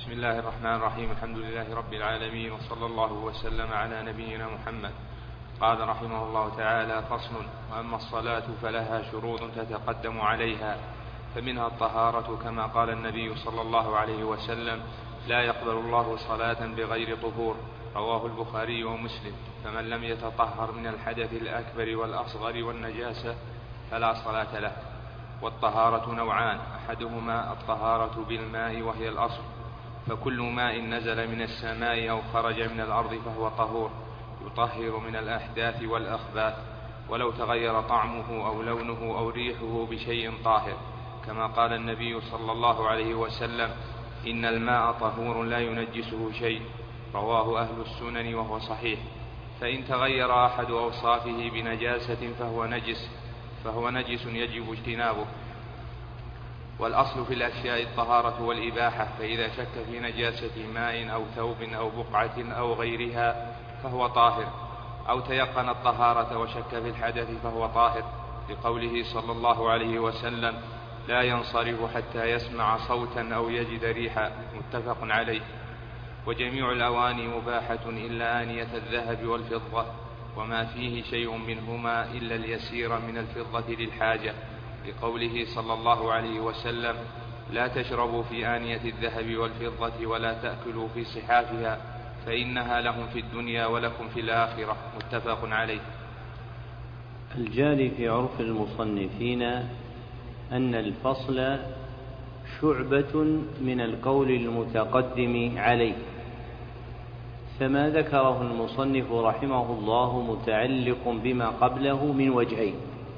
بسم الله الرحمن الرحيم. الحمد لله رب العالمين، وصلى الله وسلم على نبينا محمد. قال رحمه الله تعالى: فصل. وأما الصلاة فلها شروط تتقدم عليها، فمنها الطهارة، كما قال النبي صلى الله عليه وسلم: لا يقبل الله صلاة بغير طهور، رواه البخاري ومسلم. فمن لم يتطهر من الحدث الأكبر والأصغر والنجاسة فلا صلاة له. والطهارة نوعان: أحدهما الطهارة بالماء وهي الأصل، فكل ماء نزل من السماء أو خرج من الأرض فهو طهور، يطهر من الأحداث والأخباث، ولو تغير طعمه أو لونه أو ريحه بشيء طاهر، كما قال النبي صلى الله عليه وسلم: إن الماء طهور لا ينجسه شيء، رواه أهل السنن وهو صحيح. فإن تغير أحد أوصافه بنجاسة فهو نجس يجب اجتنابه. والأصل في الأشياء الطهارة والإباحة، فإذا شك في نجاسة ماء أو ثوب أو بقعة أو غيرها فهو طاهر، أو تيقن الطهارة وشك في الحدث فهو طاهر، لقوله صلى الله عليه وسلم: لا ينصرف حتى يسمع صوتا أو يجد ريحا، متفق عليه. وجميع الأواني مباحة إلا آنية الذهب والفضة، وما فيه شيء منهما إلا اليسير من الفضة للحاجة، لقوله صلى الله عليه وسلم: لا تشربوا في آنية الذهب والفضة ولا تأكلوا في صحافها، فإنها لهم في الدنيا ولكم في الآخرة، متفق عليه. الجاري في عرف المصنفين أن الفصل شعبة من القول المتقدم عليه، فما ذكره المصنف رحمه الله متعلق بما قبله من وجهين: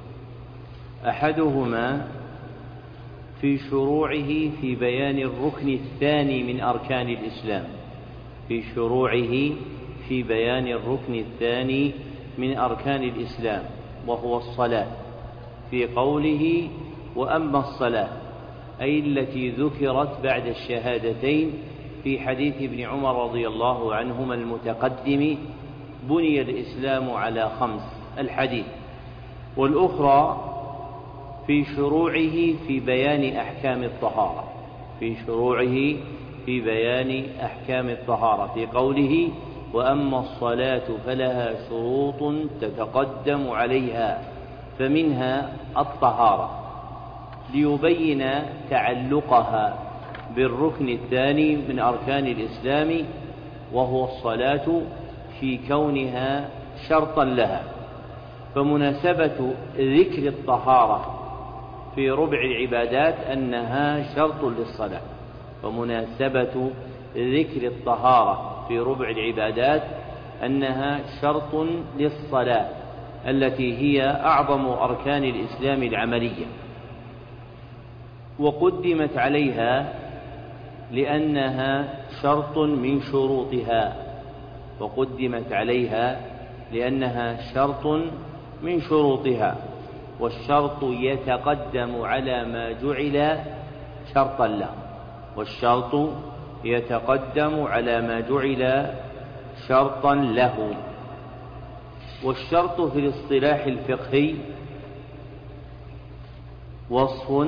أحدهما في شروعه في بيان الركن الثاني من أركان الإسلام، في شروعه في بيان الركن الثاني من أركان الإسلام وهو الصلاة، في قوله: وأما الصلاة، أي التي ذكرت بعد الشهادتين في حديث ابن عمر رضي الله عنهما المتقدم: بني الإسلام على 5 الحديث. والأخرى في شروعه في بيان أحكام الطهارة، في شروعه في بيان أحكام الطهارة، في قوله: وأما الصلاة فلها شروط تتقدم عليها، فمنها الطهارة، ليبين تعلقها بالركن الثاني من أركان الإسلام وهو الصلاة، في كونها شرطا لها. فمناسبة ذكر الطهارة في ربع العبادات أنها شرط للصلاة، ومناسبة ذكر الطهارة في ربع العبادات أنها شرط للصلاة التي هي أعظم أركان الإسلام العملية، وقدمت عليها لأنها شرط من شروطها، وقدمت عليها لأنها شرط من شروطها. والشرط يتقدم على ما جعل شرطا له، والشرط يتقدم على ما جعل شرطا له. والشرط في الاصطلاح الفقهي وصف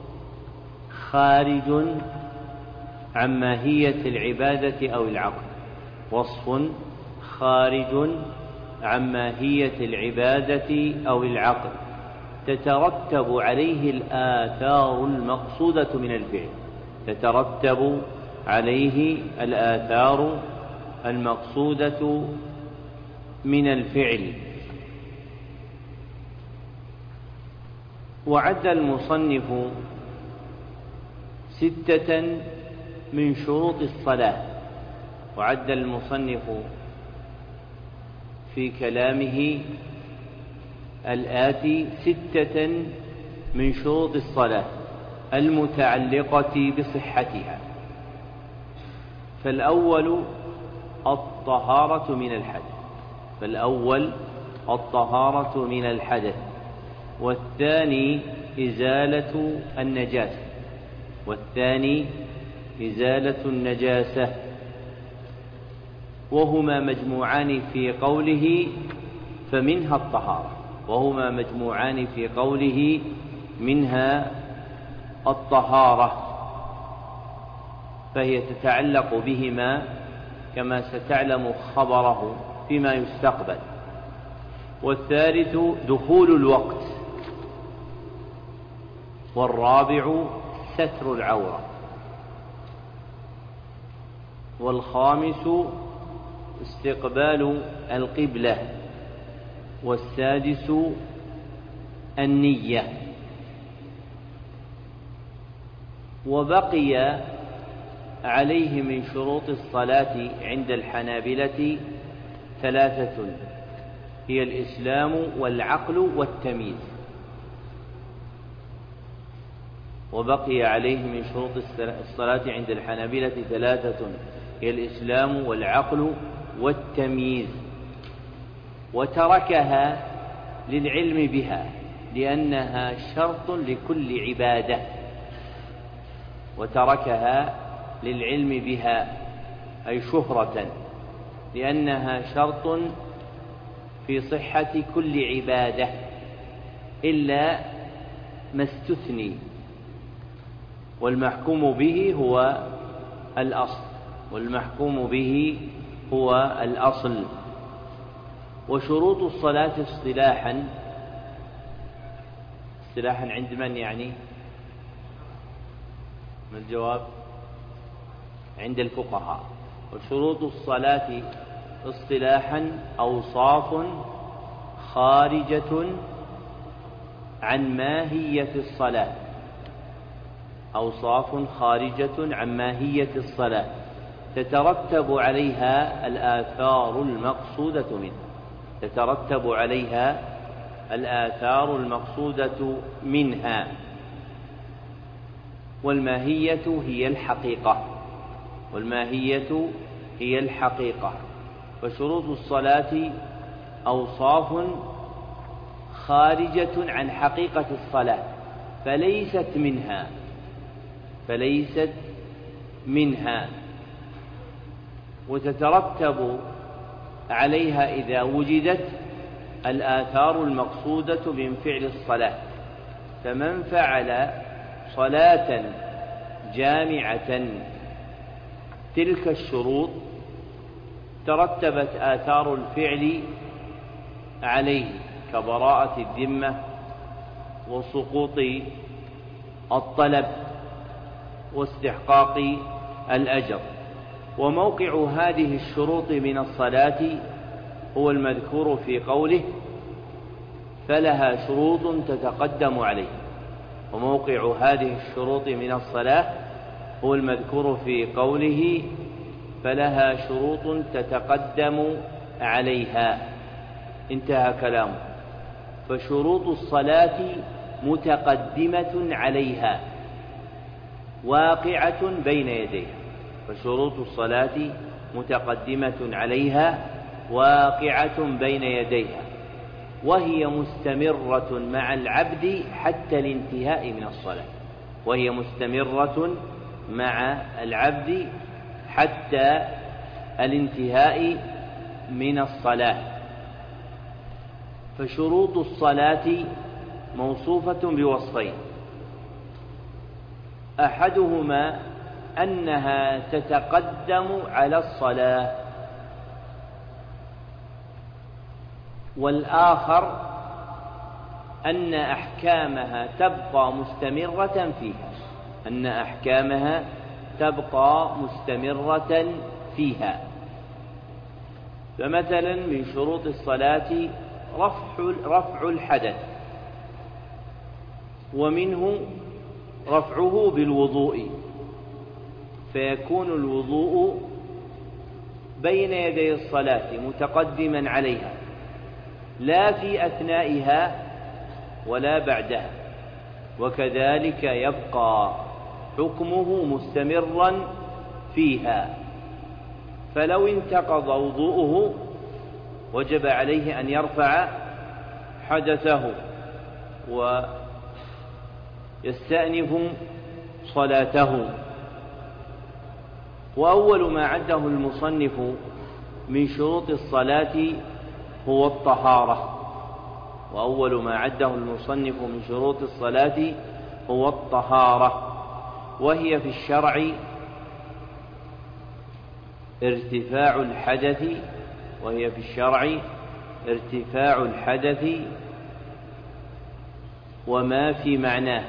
خارج عن ماهية العبادة أو العقد، وصف خارج عن ماهية العبادة أو العقد، تترتب عليه الآثار المقصودة من الفعل، تترتب عليه الآثار المقصودة من الفعل. وعد المصنف 6 من شروط الصلاة، وعد المصنف في كلامه الآتي 6 من شروط الصلاة المتعلقة بصحتها. فالأول الطهارة من الحدث، فالأول الطهارة من الحدث، والثاني إزالة النجاسة، والثاني إزالة النجاسة، وهما مجموعان في قوله: فمنها الطهارة، وهما مجموعان في قوله: منها الطهارة. فهي تتعلق بهما كما ستعلم خبره فيما يستقبل. والثالث دخول الوقت. والرابع ستر العورة. والخامس استقبال القبلة. والسادس النية. وبقي عليه من شروط الصلاة عند الحنابلة 3، هي الإسلام والعقل والتمييز. وبقي عليه من شروط الصلاة عند الحنابلة 3، هي الإسلام والعقل والتمييز. وتركها للعلم بها لأنها شرط لكل عبادة. وتركها للعلم بها أي شهرة، لأنها شرط في صحة كل عبادة إلا ما استثني، والمحكوم به هو الأصل. والمحكوم به هو الأصل. وشروط الصلاة اصطلاحا عند من يعني؟ ما الجواب؟ عند الفقهاء. وشروط الصلاة اصطلاحا أوصاف خارجة عن ماهية الصلاة. أوصاف خارجة عن ماهية الصلاة تترتب عليها الآثار المقصودة منها. تترتب عليها الآثار المقصودة منها. والماهية هي الحقيقة. والماهية هي الحقيقة. فشروط الصلاة أوصاف خارجة عن حقيقة الصلاة فليست منها وتترتب عليها إذا وجدت الآثار المقصودة من فعل الصلاة. فمن فعل صلاة جامعة تلك الشروط ترتبت آثار الفعل عليه كبراءة الذمة وسقوط الطلب واستحقاق الأجر. وموقع هذه الشروط من الصلاة هو المذكور في قوله فلها شروط تتقدم عليه. وموقع هذه الشروط من الصلاة هو المذكور في قوله فلها شروط تتقدم عليها. انتهى كلامه. فشروط الصلاة متقدمة عليها واقعة بين يديها. فشروط الصلاة متقدمة عليها واقعة بين يديها، وهي مستمرة مع العبد حتى الانتهاء من الصلاة. وهي مستمرة مع العبد حتى الانتهاء من الصلاة. فشروط الصلاة موصوفة بوصفين: أحدهما أنها تتقدم على الصلاة، والآخر أن أحكامها تبقى مستمرة فيها. أن أحكامها تبقى مستمرة فيها. فمثلا من شروط الصلاة رفع الحدث، ومنه رفعه بالوضوء، فيكون الوضوء بين يدي الصلاة متقدما عليها لا في أثنائها ولا بعدها، وكذلك يبقى حكمه مستمرا فيها. فلو انتقض وضوءه وجب عليه أن يرفع حدثه ويستأنف صلاته. وأول ما عده المصنف من شروط الصلاة هو الطهارة. وأول ما عده المصنف من شروط الصلاة هو الطهارة، وهي في الشرع ارتفاع الحدث، وهي في الشرع ارتفاع الحدث وما في معناه،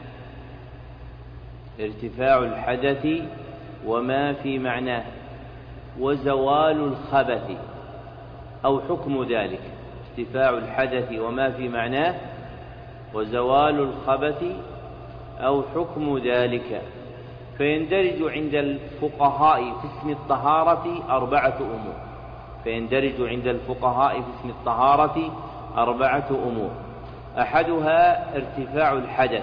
ارتفاع الحدث وما في معناه، وزوال الخبث أو حكم ذلك. ارتفاع الحدث وما في معناه وزوال الخبث أو حكم ذلك. فيندرج عند الفقهاء في اسم الطهارة 4 أمور. فيندرج عند الفقهاء في اسم الطهارة 4 أمور. أحدها ارتفاع الحدث،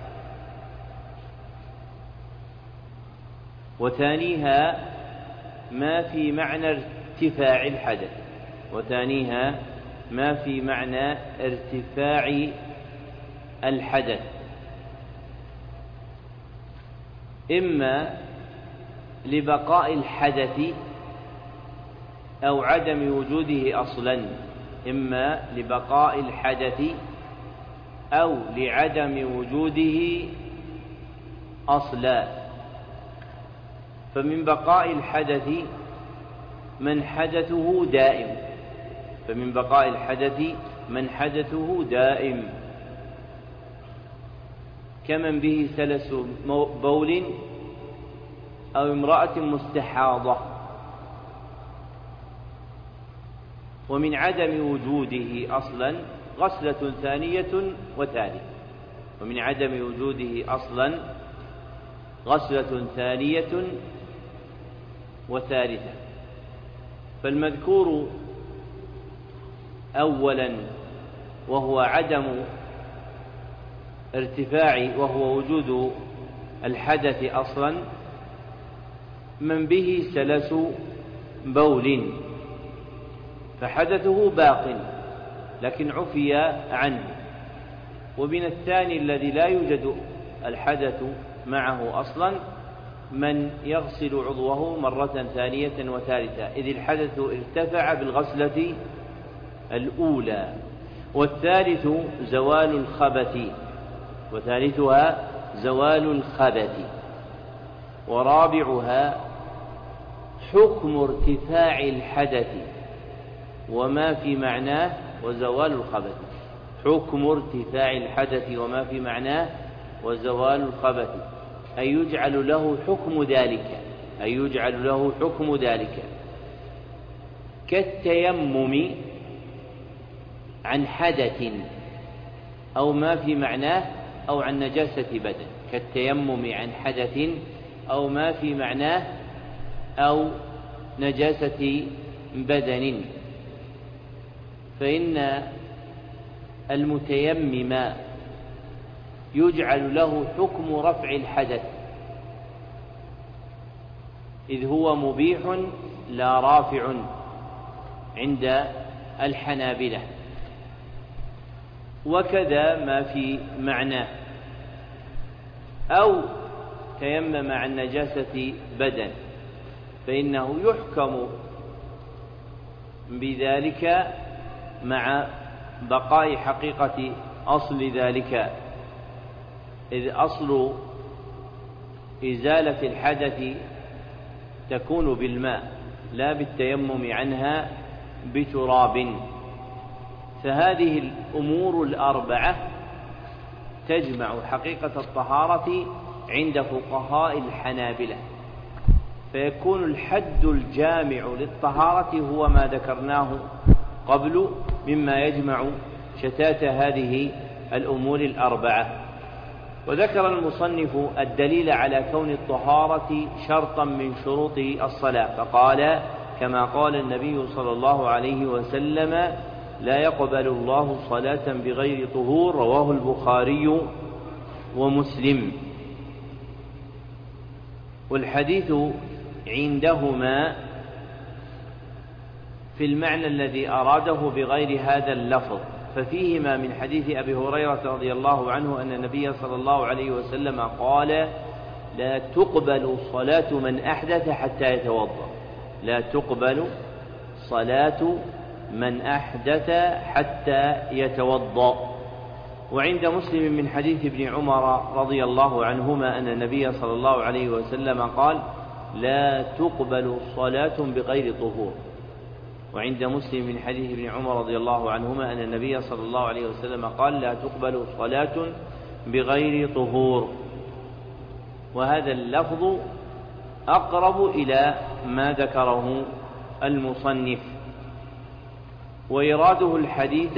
وثانيها ما في معنى ارتفاع الحدث، وثانيها ما في معنى ارتفاع الحدث، إما لبقاء الحدث أو عدم وجوده أصلا، إما لبقاء الحدث أو لعدم وجوده أصلا. فمن بقاء الحدث من حدثه دائم، فمن بقاء الحدث من حدثه دائم، كمن به سلس بول أو امرأة مستحاضة. ومن عدم وجوده أصلا غسلة ثانية وثالثة، ومن عدم وجوده أصلا غسلة ثانية وثالثة. فالمذكور أولا وهو عدم ارتفاع وهو وجود الحدث أصلا من به سلس بول، فحدثه باق لكن عفي عنه. ومن الثاني الذي لا يوجد الحدث معه أصلا من يغسل عضوه مرة ثانية وثالثة، إذ الحدث ارتفع بالغسلة الأولى. والثالث زوال الخبث، وثالثها زوال الخبث. ورابعها حكم ارتفاع الحدث وما في معناه وزوال الخبث، حكم ارتفاع الحدث وما في معناه وزوال الخبث، أي يجعل له حكم ذلك، أي يجعل له حكم ذلك، كالتيمم عن حدث أو ما في معناه أو عن نجاسة بدن، كالتيمم عن حدث أو ما في معناه أو نجاسة بدن. فإن المتيمم يجعل له حكم رفع الحدث، إذ هو مبيح لا رافع عند الحنابلة. وكذا ما في معناه، أو تيمم عن نجاسة بدن فإنه يحكم بذلك مع بقاء حقيقة أصل ذلك، إذ أصل إزالة الحدث تكون بالماء لا بالتيمم عنها بتراب. فهذه الأمور الأربعة تجمع حقيقة الطهارة عند فقهاء الحنابلة، فيكون الحد الجامع للطهارة هو ما ذكرناه قبل مما يجمع شتات هذه الأمور الأربعة. وذكر المصنف الدليل على كون الطهارة شرطا من شروط الصلاة، فقال كما قال النبي صلى الله عليه وسلم: لا يقبل الله صلاة بغير طهور، رواه البخاري ومسلم. والحديث عندهما في المعنى الذي أراده بغير هذا اللفظ، ففيهما من حديث أبي هريرة رضي الله عنه أن النبي صلى الله عليه وسلم قال: لا تقبل صلاة من أحدث حتى يتوضأ، لا تقبل صلاة من أحدث حتى يتوضأ. وعند مسلم من حديث ابن عمر رضي الله عنهما أن النبي صلى الله عليه وسلم قال: لا تقبل صلاة بغير طهور. وعند مسلم من حديث ابن عمر رضي الله عنهما أن النبي صلى الله عليه وسلم قال لا تقبل صلاة بغير طهور. وهذا اللفظ أقرب إلى ما ذكره المصنف، وإراده الحديث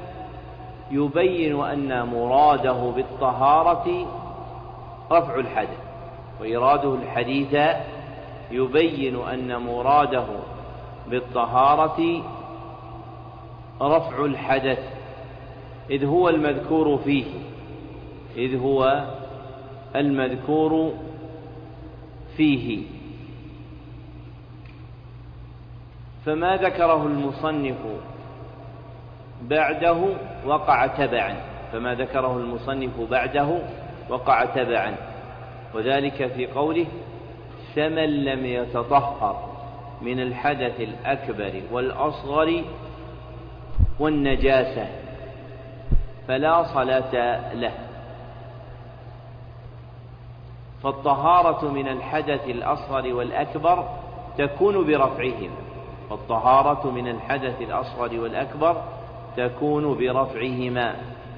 يبين أن مراده بالطهارة رفع الحدث، وإراده الحديث يبين أن مراده بالطهارة رفع الحدث، إذ هو المذكور فيه. فما ذكره المصنف بعده وقع تبعا، وذلك في قوله فمن لم يتطهر من الحدث الأكبر والأصغر والنجاسة فلا صلاة له. فالطهارة من الحدث الأصغر والأكبر تكون برفعهما.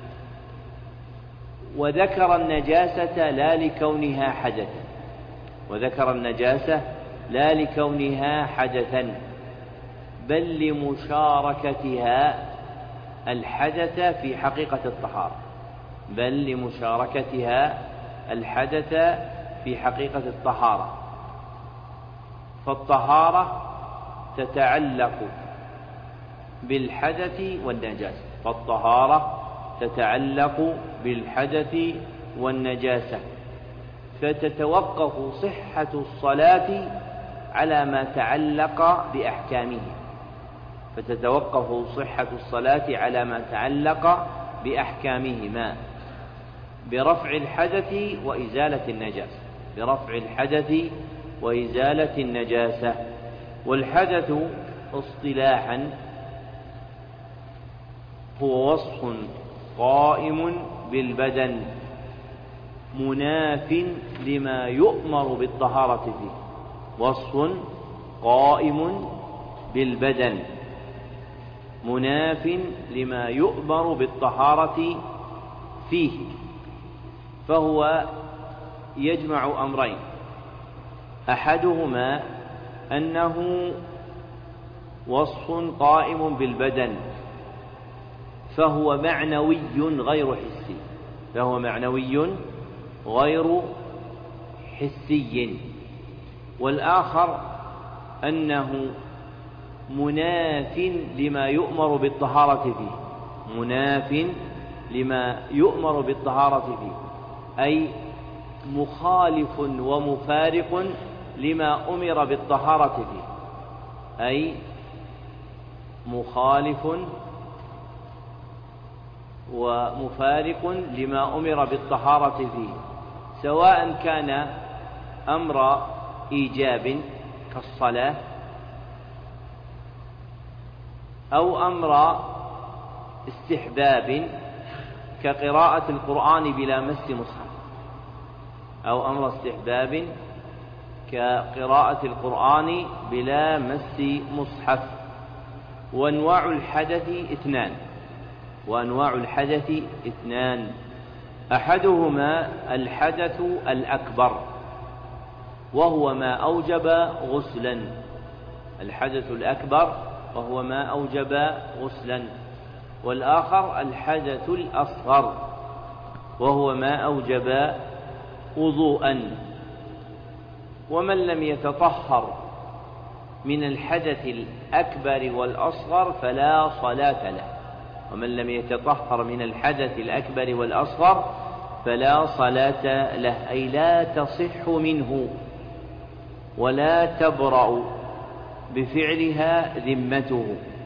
وذكر النجاسة لا لكونها حدثا بل لمشاركتها الحدث في حقيقة الطهارة. فالطهارة تتعلق بالحدث والنجاسة، فتتوقف صحة الصلاة على ما تعلق بأحكامهما برفع الحدث وإزالة النجاسة. والحدث اصطلاحا هو وصف قائم بالبدن مناف لما يؤمر بالطهارة فيه. فهو يجمع أمرين، أحدهما أنه وصف قائم بالبدن فهو معنوي غير حسي، والآخر أنه مناف لما يؤمر بالطهارة فيه، أي مخالف ومفارق لما أمر بالطهارة فيه، سواء كان أمر إيجاب كالصلاة أو أمر استحباب كقراءة القرآن بلا مس مصحف. وأنواع الحدث اثنان، أحدهما الحدث الأكبر وهو ما أوجب غسلا، والآخر الحدث الأصغر وهو ما أوجب وضوءا. ومن لم يتطهر من الحدث الأكبر والأصغر فلا صلاة له، أي لا تصح منه ولا تبرأ بفعلها ذمته.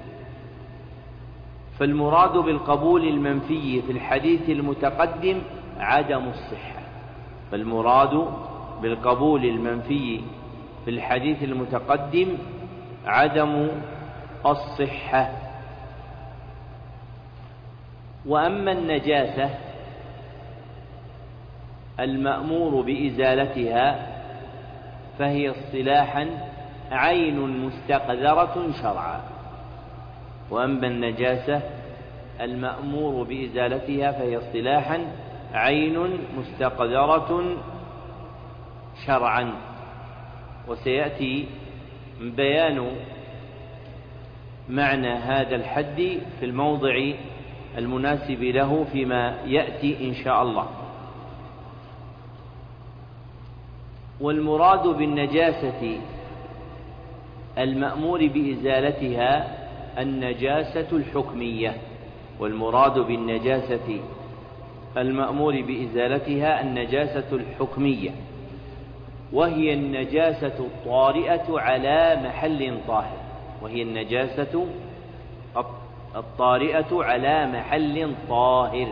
فالمراد بالقبول المنفي في الحديث المتقدم عدم الصحة. وأما النجاسة المأمور بإزالتها فهي اصطلاحا عين مستقذرة شرعا. وأما النجاسة المأمور بإزالتها فهي اصطلاحا عين مستقذرة شرعا. وسيأتي بيان معنى هذا الحد في الموضع المناسب له فيما يأتي إن شاء الله. والمراد بالنجاسة المأمور بإزالتها النجاسة الحكمية. والمراد بالنجاسة المأمور بإزالتها النجاسة الحكمية، وهي النجاسة الطارئة على محل طاهر. وهي النجاسة الطارئة على محل طاهر.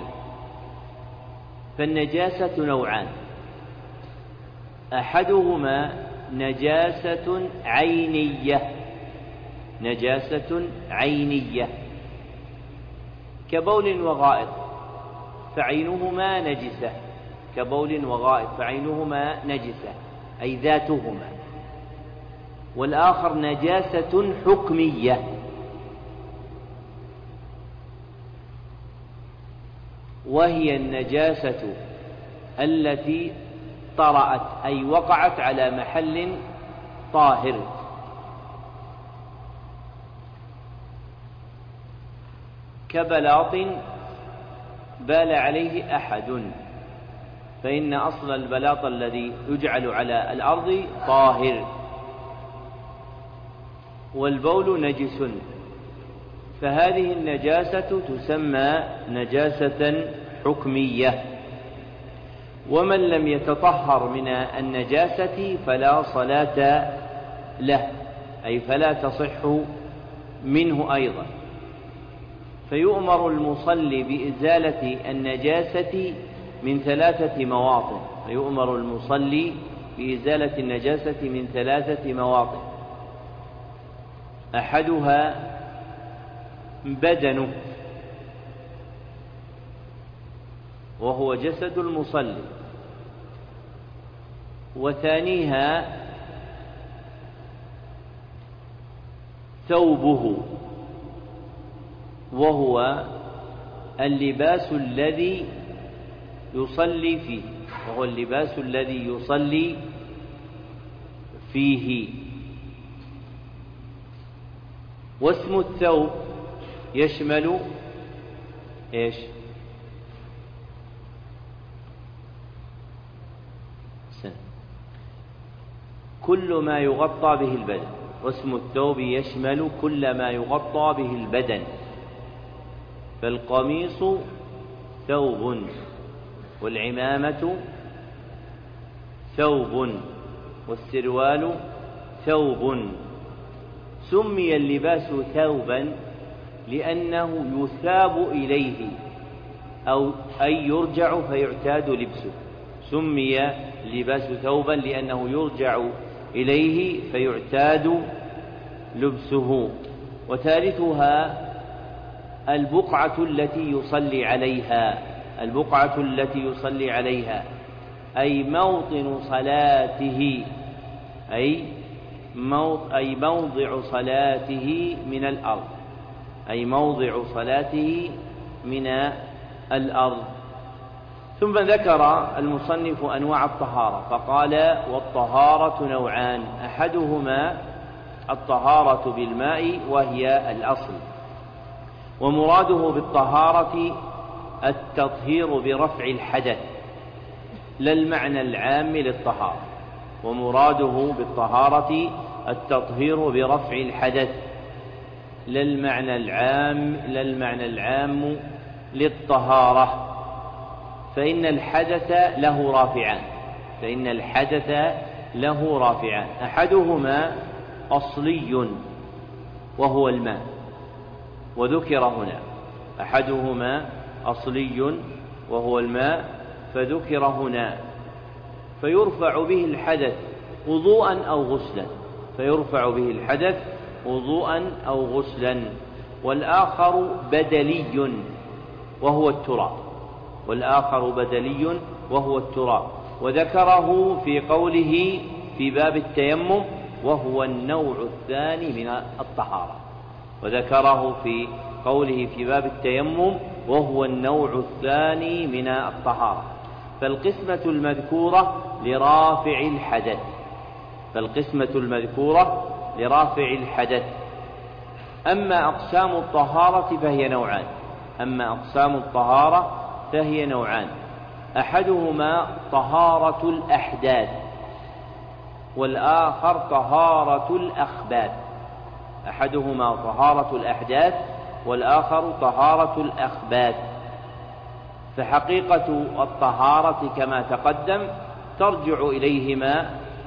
فالنجاسة نوعان: أحدهما نجاسة عينية، نجاسة عينية كبول وغائط فعينهما نجسة، كبول وغائط فعينهما نجسة أي ذاتهما. والآخر نجاسة حكمية، وهي النجاسة التي طرأت أي وقعت على محل طاهر. كبلاط بال عليه أحد، فإن أصل البلاط الذي يجعل على الأرض طاهر. والبول نجس، فهذه النجاسة تسمى نجاسة حكمية. ومن لم يتطهر من النجاسة فلا صلاة له، أي فلا تصح منه أيضا. فيؤمر المصلي بإزالة النجاسة من 3 مواطن. فيؤمر المصلي بإزالة النجاسة من 3 مواطن: أحدها بدنه، وهو جسد المصلي. وثانيها ثوبه، وهو اللباس الذي يصلي فيه، وهو اللباس الذي يصلي فيه. واسم الثوب يشمل ايش؟ كل ما يغطى به البدن. واسم الثوب يشمل كل ما يغطى به البدن. فالقميص ثوب، والعمامة ثوب، والسروال ثوب. سمي اللباس ثوبا لأنه يثاب إليه أو أي يرجع فيعتاد لبسه. سمي اللباس ثوبا لأنه يرجع إليه فيعتاد لبسه. وثالثها البقعة التي يصلي عليها، البقعة التي يصلي عليها أي موطن صلاته، أي موضع صلاته من الأرض، أي موضع صلاته من الأرض. ثم ذكر المصنف أنواع الطهارة فقال: والطهارة نوعان: أحدهما الطهارة بالماء وهي الأصل، ومراده بالطهارة التطهير برفع الحدث لا المعنى العام للطهارة. ومراده بالطهارة التطهير برفع الحدث لا المعنى العام للطهارة. فإن الحدث له رافعان، أحدهما أصلي وهو الماء، وذكر هنا أحدهما أصلي وهو الماء فذكر هنا، فيرفع به الحدث وضوءا أو غسلا. والآخر بدلي وهو التراب، وذكره في قوله في باب التيمم، وهو النوع الثاني من الطهارة، وذكره في قوله في باب التيمم وهو النوع الثاني من الطهارة. فالقسمة المذكورة لرافع الحدث، فالقسمة المذكورة لرافع الحدث. أما أقسام الطهارة فهي نوعان، أما أقسام الطهارة فهي نوعان: أحدهما طهارة الأحداث، والآخر طهارة الأخباث. أحدهما طهارة الأحداث والآخر طهارة الأخباث. فحقيقة الطهارة كما تقدم ترجع إليهما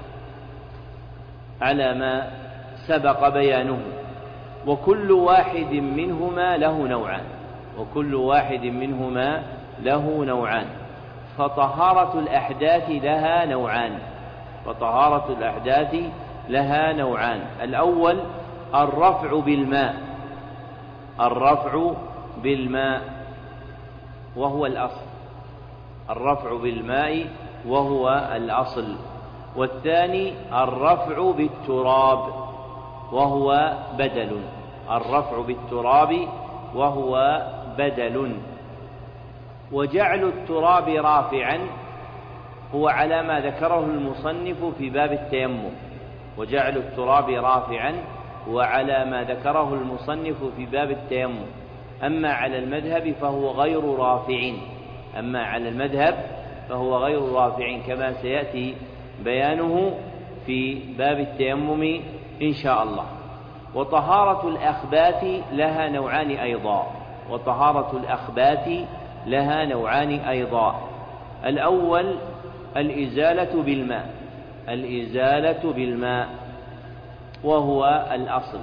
على ما سبق بيانه، وكل واحد منهما له نوعان، وكل واحد منهما له نوعان. فطهارة الأحداث لها نوعان، فطهارة الأحداث لها نوعان: الأول الرفع بالماء، الرفع بالماء وهو الأصل، الرفع بالماء وهو الأصل. والثاني الرفع بالتراب وهو بدل، الرفع بالتراب وهو بدل. وجعل التراب رافعا هو على ما ذكره المصنف في باب التيمم، وجعل التراب رافعا وعلى ما ذكره المصنف في باب التيمم. أما على المذهب فهو غير رافع، أما على المذهب فهو غير رافع كما سيأتي بيانه في باب التيمم إن شاء الله. وطهارة الأخباث لها نوعان أيضا، وطهارة الأخباث لها نوعان أيضا: الأول الإزالة بالماء، الإزالة بالماء وهو الأصل.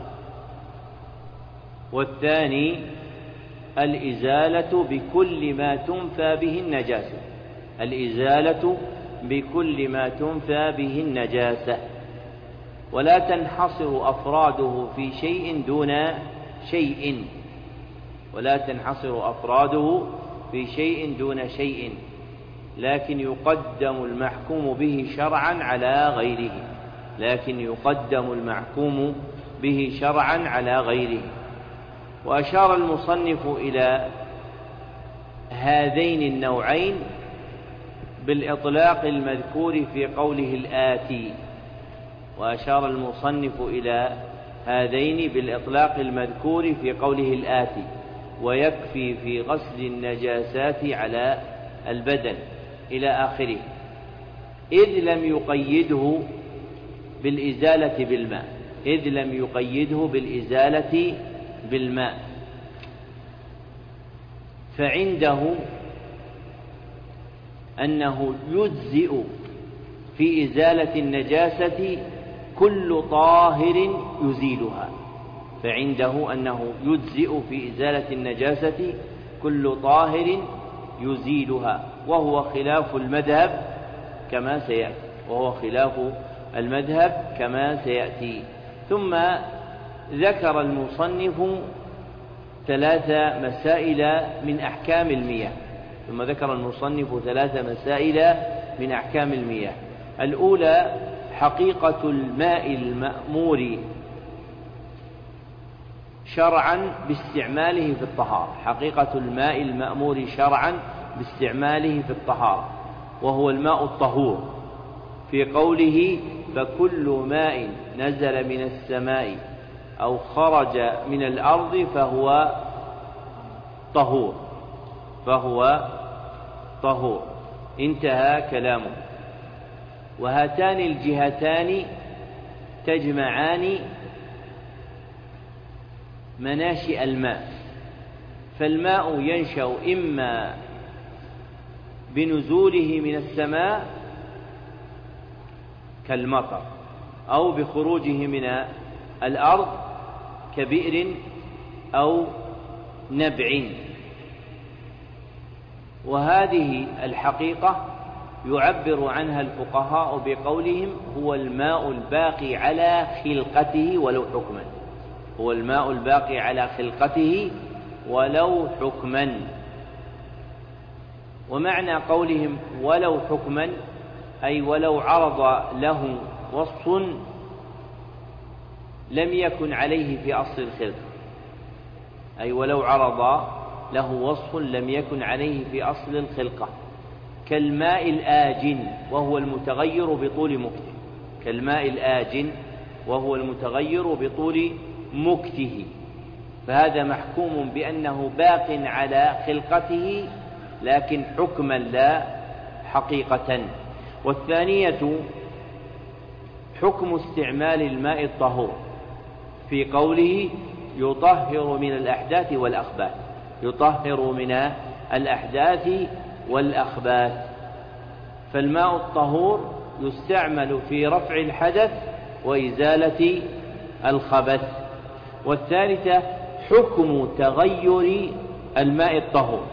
والثاني الإزالة بكل ما تنفى به النجاسة، الإزالة بكل ما تنفى به النجاسة، ولا تنحصر أفراده في شيء دون شيء، ولا تنحصر أفراده في شيء دون شيء، لكن يقدم المحكوم به شرعا على غيره، لكن يقدم المحكوم به شرعا على غيره. وأشار المصنف إلى هذين النوعين بالإطلاق المذكور في قوله الآتي، وأشار المصنف إلى هذين بالإطلاق المذكور في قوله الآتي: ويكفي في غسل النجاسات على البدن إلى آخره، إذ لم يقيده بالإزالة بالماء، إذ لم يقيده بالإزالة بالماء. فعنده أنه يجزئ في إزالة النجاسة كل طاهر يزيلها، فعنده أنه يجزئ في إزالة النجاسة كل طاهر يزيلها، وهو خلاف المذهب كما سيأتي، وهو خلاف المذهب كما سيأتي. ثم ذكر المصنف 3 مسائل من أحكام المياه، ثم ذكر المصنف 3 مسائل من أحكام المياه. الأولى حقيقة الماء المأمور شرعا باستعماله في الطهارة، حقيقة الماء المأمور شرعا باستعماله في الطهارة، وهو الماء الطهور، في قوله: فكل ماء نزل من السماء أو خرج من الأرض فهو طهور، فهو طهور. انتهى كلامه. وهاتان الجهتان تجمعان مناشئ الماء، فالماء ينشأ إما بنزوله من السماء كالمطر، أو بخروجه من الأرض كبئر أو نبع. وهذه الحقيقة يعبر عنها الفقهاء بقولهم: هو الماء الباقي على خلقته ولو حكما، هو الماء الباقي على خلقته ولو حكما. ومعنى قولهم ولو حكما أي ولو عرض له وصف لم يكن عليه في أصل الخلقة، أي ولو عرض له وصف لم يكن عليه في أصل الخلقة، كالماء الآجن وهو المتغير بطول مكته، كالماء الآجن وهو المتغير بطول مكته، فهذا محكوم بأنه باق على خلقته لكن حكما لا حقيقة. والثانية حكم استعمال الماء الطهور في قوله يطهر من الأحداث والأخباث، يطهر من الأحداث والأخباث، فالماء الطهور يستعمل في رفع الحدث وإزالة الخبث. والثالثة حكم تغير الماء الطهور،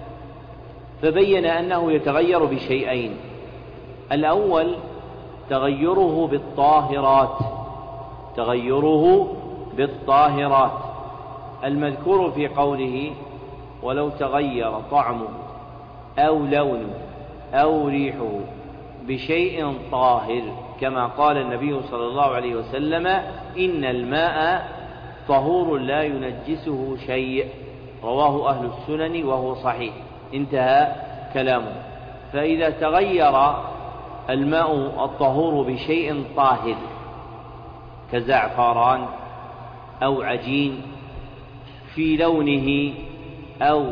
فبين أنه يتغير بشيئين: الأول تغيره بالطاهرات، تغيره بالطاهرات المذكور في قوله ولو تغير طعمه أو لونه أو ريحه بشيء طاهر، كما قال النبي صلى الله عليه وسلم إن الماء طهور لا ينجسه شيء، رواه أهل السنن وهو صحيح، انتهى كلامه. فإذا تغير الماء الطهور بشيء طاهر كزعفران أو عجين في لونه أو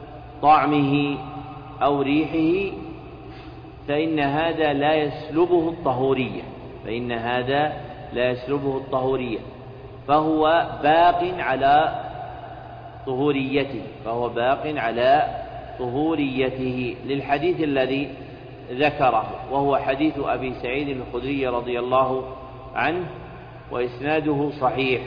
طعمه أو ريحه فإن هذا لا يسلبه الطهورية، فإن هذا لا يسلبه الطهورية، فهو باق على طهوريته، فهو باق على طهوريته للحديث الذي ذكره، وهو حديث أبي سعيد الخدري رضي الله عنه، وإسناده صحيح،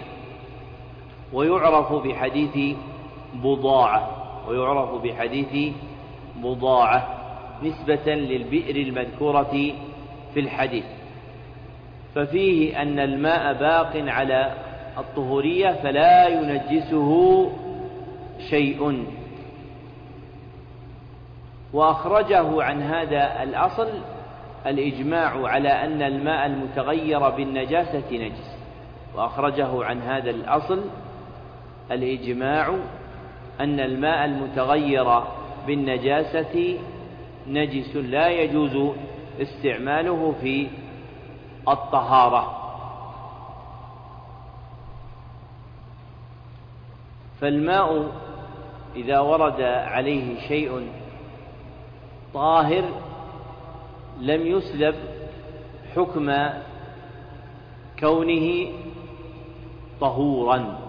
ويعرف بحديث بضاعة، ويعرف بحديث بضاعة نسبة للبئر المذكورة في الحديث، ففيه أن الماء باق على الطهورية فلا ينجسه شيء. وأخرجه عن هذا الأصل الإجماع على أن الماء المتغير بالنجاسة نجس، وأخرجه عن هذا الأصل الإجماع أن الماء المتغير بالنجاسة نجس لا يجوز استعماله في الطهارة. فالماء إذا ورد عليه شيء طاهر لم يسلب حكم كونه طهورا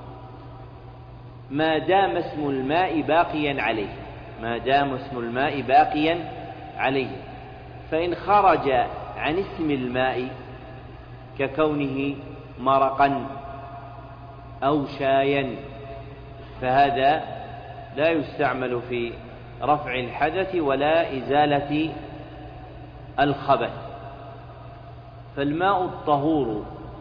ما دام اسم الماء باقيا عليه، ما دام اسم الماء باقيا عليه. فإن خرج عن اسم الماء ككونه مرقا أو شايا فهذا لا يستعمل في رفع الحدث ولا إزالة الخبث. فالماء الطهور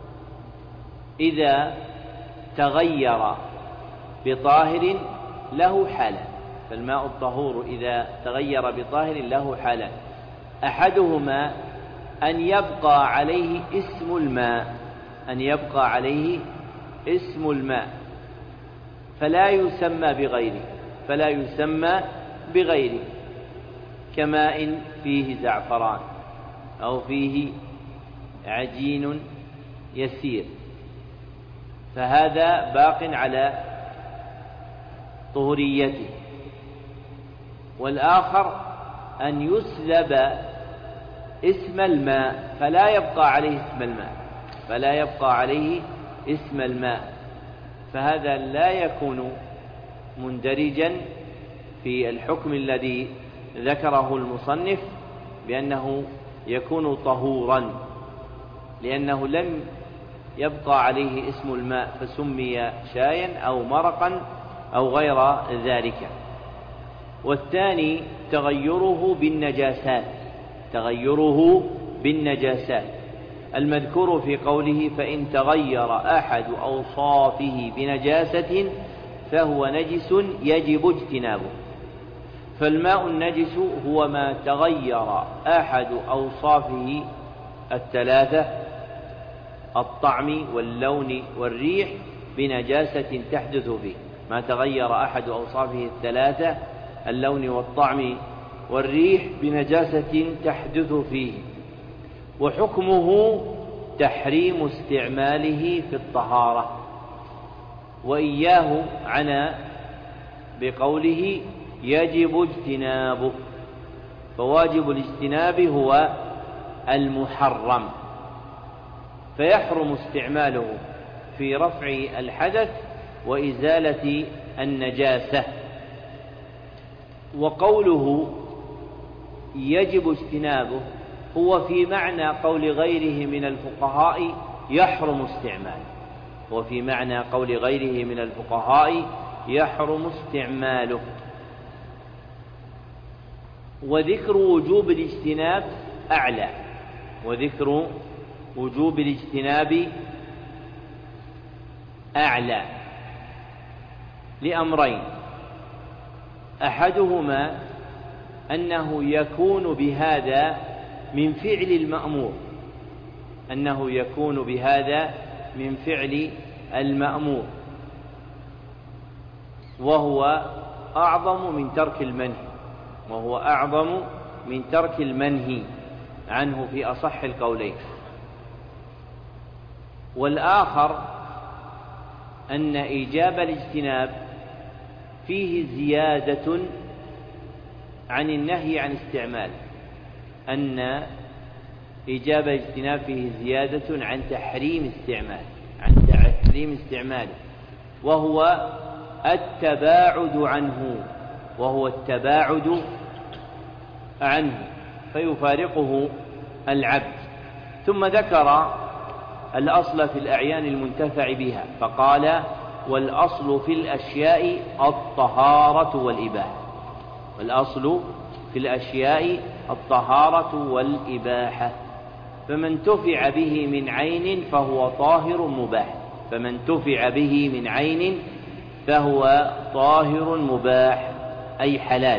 إذا تغير بطاهر له حالة، فالماء الطهور إذا تغير بطاهر له حالة: أحدهما أن يبقى عليه اسم الماء، أن يبقى عليه اسم الماء فلا يسمى بغيره، فلا يسمى بغيره، كماء فيه زعفران أو فيه عجين يسير، فهذا باق على طهوريته. والآخر أن يسلب اسم الماء فلا يبقى عليه اسم الماء، فلا يبقى عليه اسم الماء، فهذا لا يكون مندرجا في الحكم الذي ذكره المصنف بأنه يكون طهورا، لأنه لم يبقى عليه اسم الماء فسمي شايا أو مرقا أو غير ذلك. والثاني تغيره بالنجاسات، تغيره بالنجاسات المذكور في قوله فإن تغير أحد أوصافه بنجاسة فهو نجس يجب اجتنابه. فالماء النجس هو ما تغير أحد أوصافه الثلاثة الطعم واللون والريح بنجاسة تحدث فيه، ما تغير أحد أوصافه الثلاثة اللون والطعم والريح بنجاسة تحدث فيه. وحكمه تحريم استعماله في الطهارة. وإياه عنا بقوله يجب اجتنابه، فواجب الاجتناب هو المحرم، فيحرم استعماله في رفع الحدث وإزالة النجاسة. وقوله يجب اجتنابه هو في معنى قول غيره من الفقهاء يحرم استعماله، وفي معنى قول غيره من الفقهاء يحرم استعماله. وذكر وجوب الاجتناب أعلى، وذكر وجوب الاجتناب أعلى لأمرين: أحدهما أنه يكون بهذا من فعل المأمور، أنه يكون بهذا من فعل المأمور، وهو أعظم من ترك المنهي، وهو أعظم من ترك المنهي عنه في أصح القولين. والآخر أن إيجاب الاجتناب فيه زيادة عن النهي عن استعماله، أن إيجاب الاجتناب فيه زيادة عن تحريم استعماله، وهو التباعد عنه، فيفارقه العبد. ثم ذكر الأصل في الأعيان المنتفع بها، فقال: والأصل في الأشياء الطهارة والإباحة. والأصل في الأشياء الطهارة والإباحة، فمن تفع به من عين فهو طاهر مباح، فمن تفع به من عين فهو طاهر مباح أي حلال.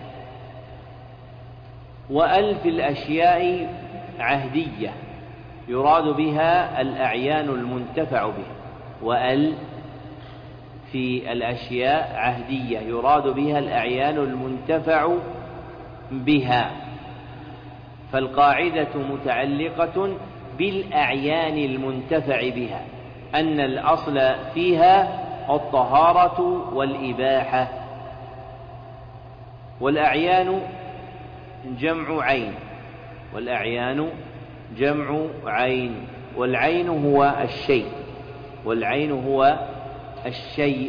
وأل في الأشياء عهدية يراد بها الأعيان المنتفع بها، وأل في الأشياء عهدية يراد بها الأعيان المنتفع بها، فالقاعدة متعلقة بالأعيان المنتفع بها، أن الأصل فيها الطهارة والإباحة. والأعيان جمع عين، والأعيان جمع عين، والعين هو الشيء، والعين هو الشيء.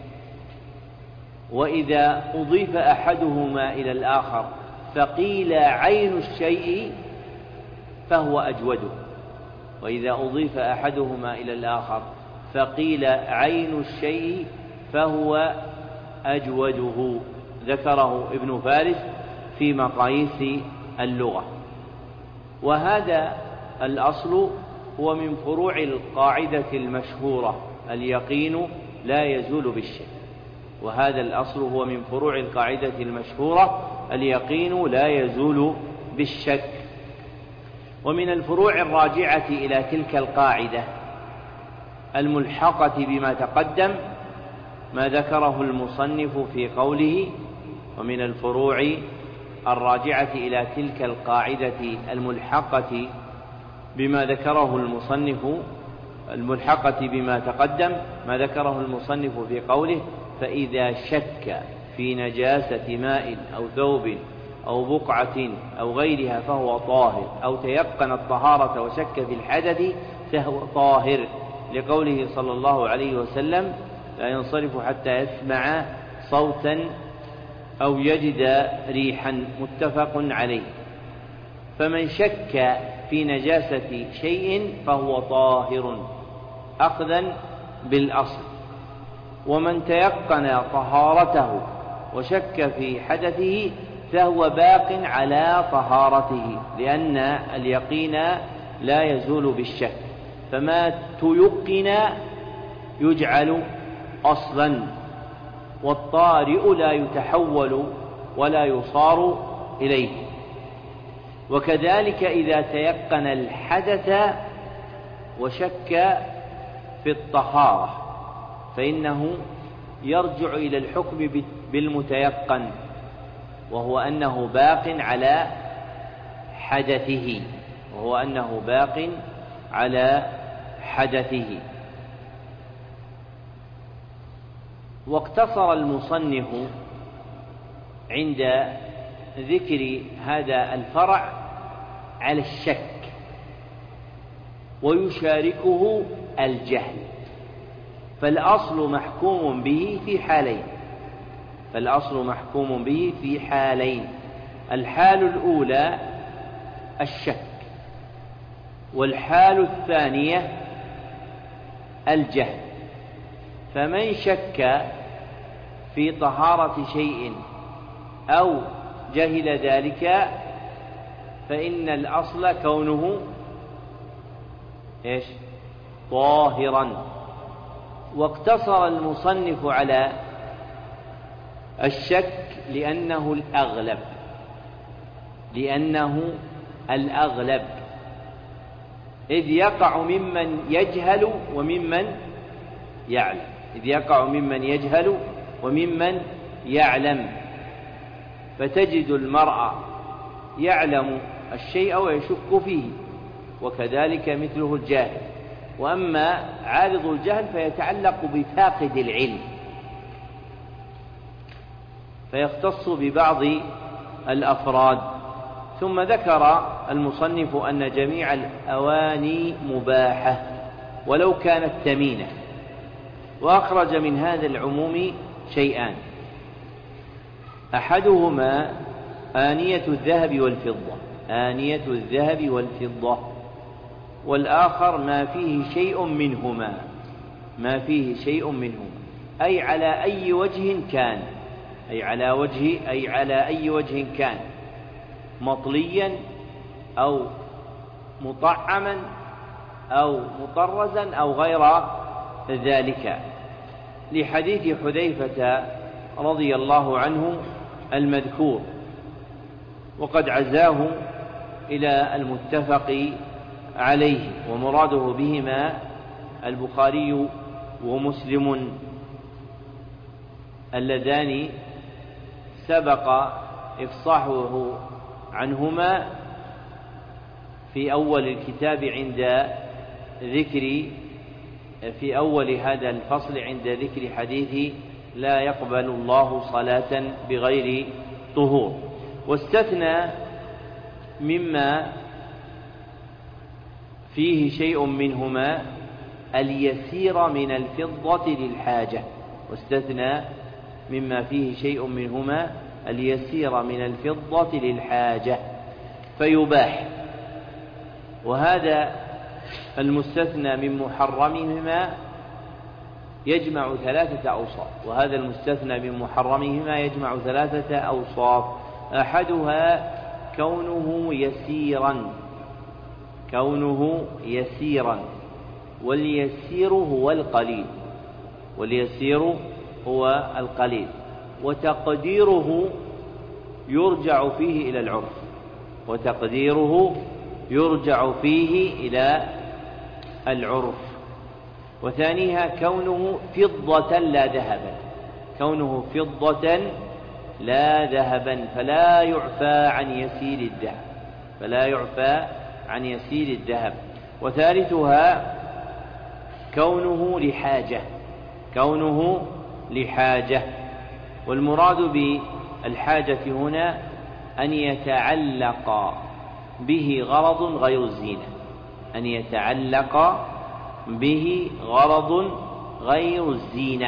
وإذا أضيف أحدهما إلى الآخر فقيل عين الشيء فهو أجوده، وإذا أضيف أحدهما إلى الآخر فقيل عين الشيء فهو أجوده، ذكره ابن فارس في مقاييس اللغة. وهذا الأصل هو من فروع القاعدة المشهورة: اليقين لا يزول بالشك. وهذا الأصل هو من فروع القاعدة المشهورة: اليقين لا يزول بالشك. ومن الفروع الراجعة إلى تلك القاعدة الملحقة بما تقدم ما ذكره المصنف في قوله: ومن الفروع الراجعة إلى تلك القاعدة الملحقة بما ذكره المصنف، الملحقة بما تقدم ما ذكره المصنف في قوله: فإذا شك في نجاسة ماء أو ثوب أو بقعة أو غيرها فهو طاهر، أو تيقن الطهارة وشك في الحدث فهو طاهر، لقوله صلى الله عليه وسلم: لا ينصرف حتى يسمع صوتا أو يجد ريحا، متفق عليه. فمن شك في نجاسة شيء فهو طاهر أخذا بالأصل، ومن تيقن طهارته وشك في حدثه فهو باق على طهارته، لأن اليقين لا يزول بالشك، فما تيقن يجعل أصلا، والطارئ لا يتحول ولا يصار إليه. وكذلك إذا تيقن الحدث وشك في الطهارة فإنه يرجع إلى الحكم بالمتيقن، وهو أنه باق على حدثه، واقتصر المصنف عند ذكر هذا الفرع على الشك، ويشاركه الجهل، فالأصل محكوم به في حالين، الحال الأولى الشك، والحال الثانية الجهل. فمن شك في طهارة شيء أو جهل ذلك فإن الأصل كونه طاهرا. واقتصر المصنف على الشك لأنه الأغلب، إذ يقع ممن يجهل وممن يعلم، فتجد المرء يعلم الشيء ويشك فيه، وكذلك مثله الجاهل. وأما عارض الجهل فيتعلق بفاقد العلم، فيختص ببعض الأفراد. ثم ذكر المصنف أن جميع الأواني مباحة ولو كانت ثمينة، وأخرج من هذا العموم شيئان: أحدهما آنية الذهب والفضة، والآخر ما فيه شيء منهما، أي على أي وجه كان، مطليا أو مطعما أو مطرزا أو غير ذلك، لحديث حذيفة رضي الله عنه المذكور، وقد عزاه إلى المتفق عليه، ومراده بهما البخاري ومسلم اللذان سبق إفصاحه عنهما في أول الكتاب في أول هذا الفصل عند ذكر حديث لا يقبل الله صلاة بغير طهور. واستثنى مما فيه شيء منهما اليسير من الفضة للحاجة فيباح. وهذا المستثنى من محرمهما يجمع ثلاثة أوصاف، أحدها كونه يسيرا، واليسير هو القليل، وتقديره يرجع فيه إلى العرف. وثانيها كونه فضة لا ذهبا، فلا يعفى عن يسير الذهب. وثالثها كونه لحاجة، والمراد بالحاجة هنا أن يتعلق به غرض غير الزينة.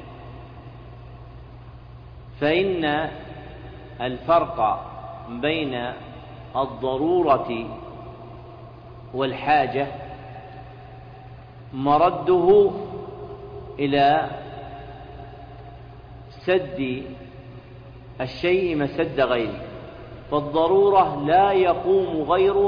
فإن الفرق بين الضرورة والحاجة مرده إلى سد الشيء مسد غيره، فالضرورة لا يقوم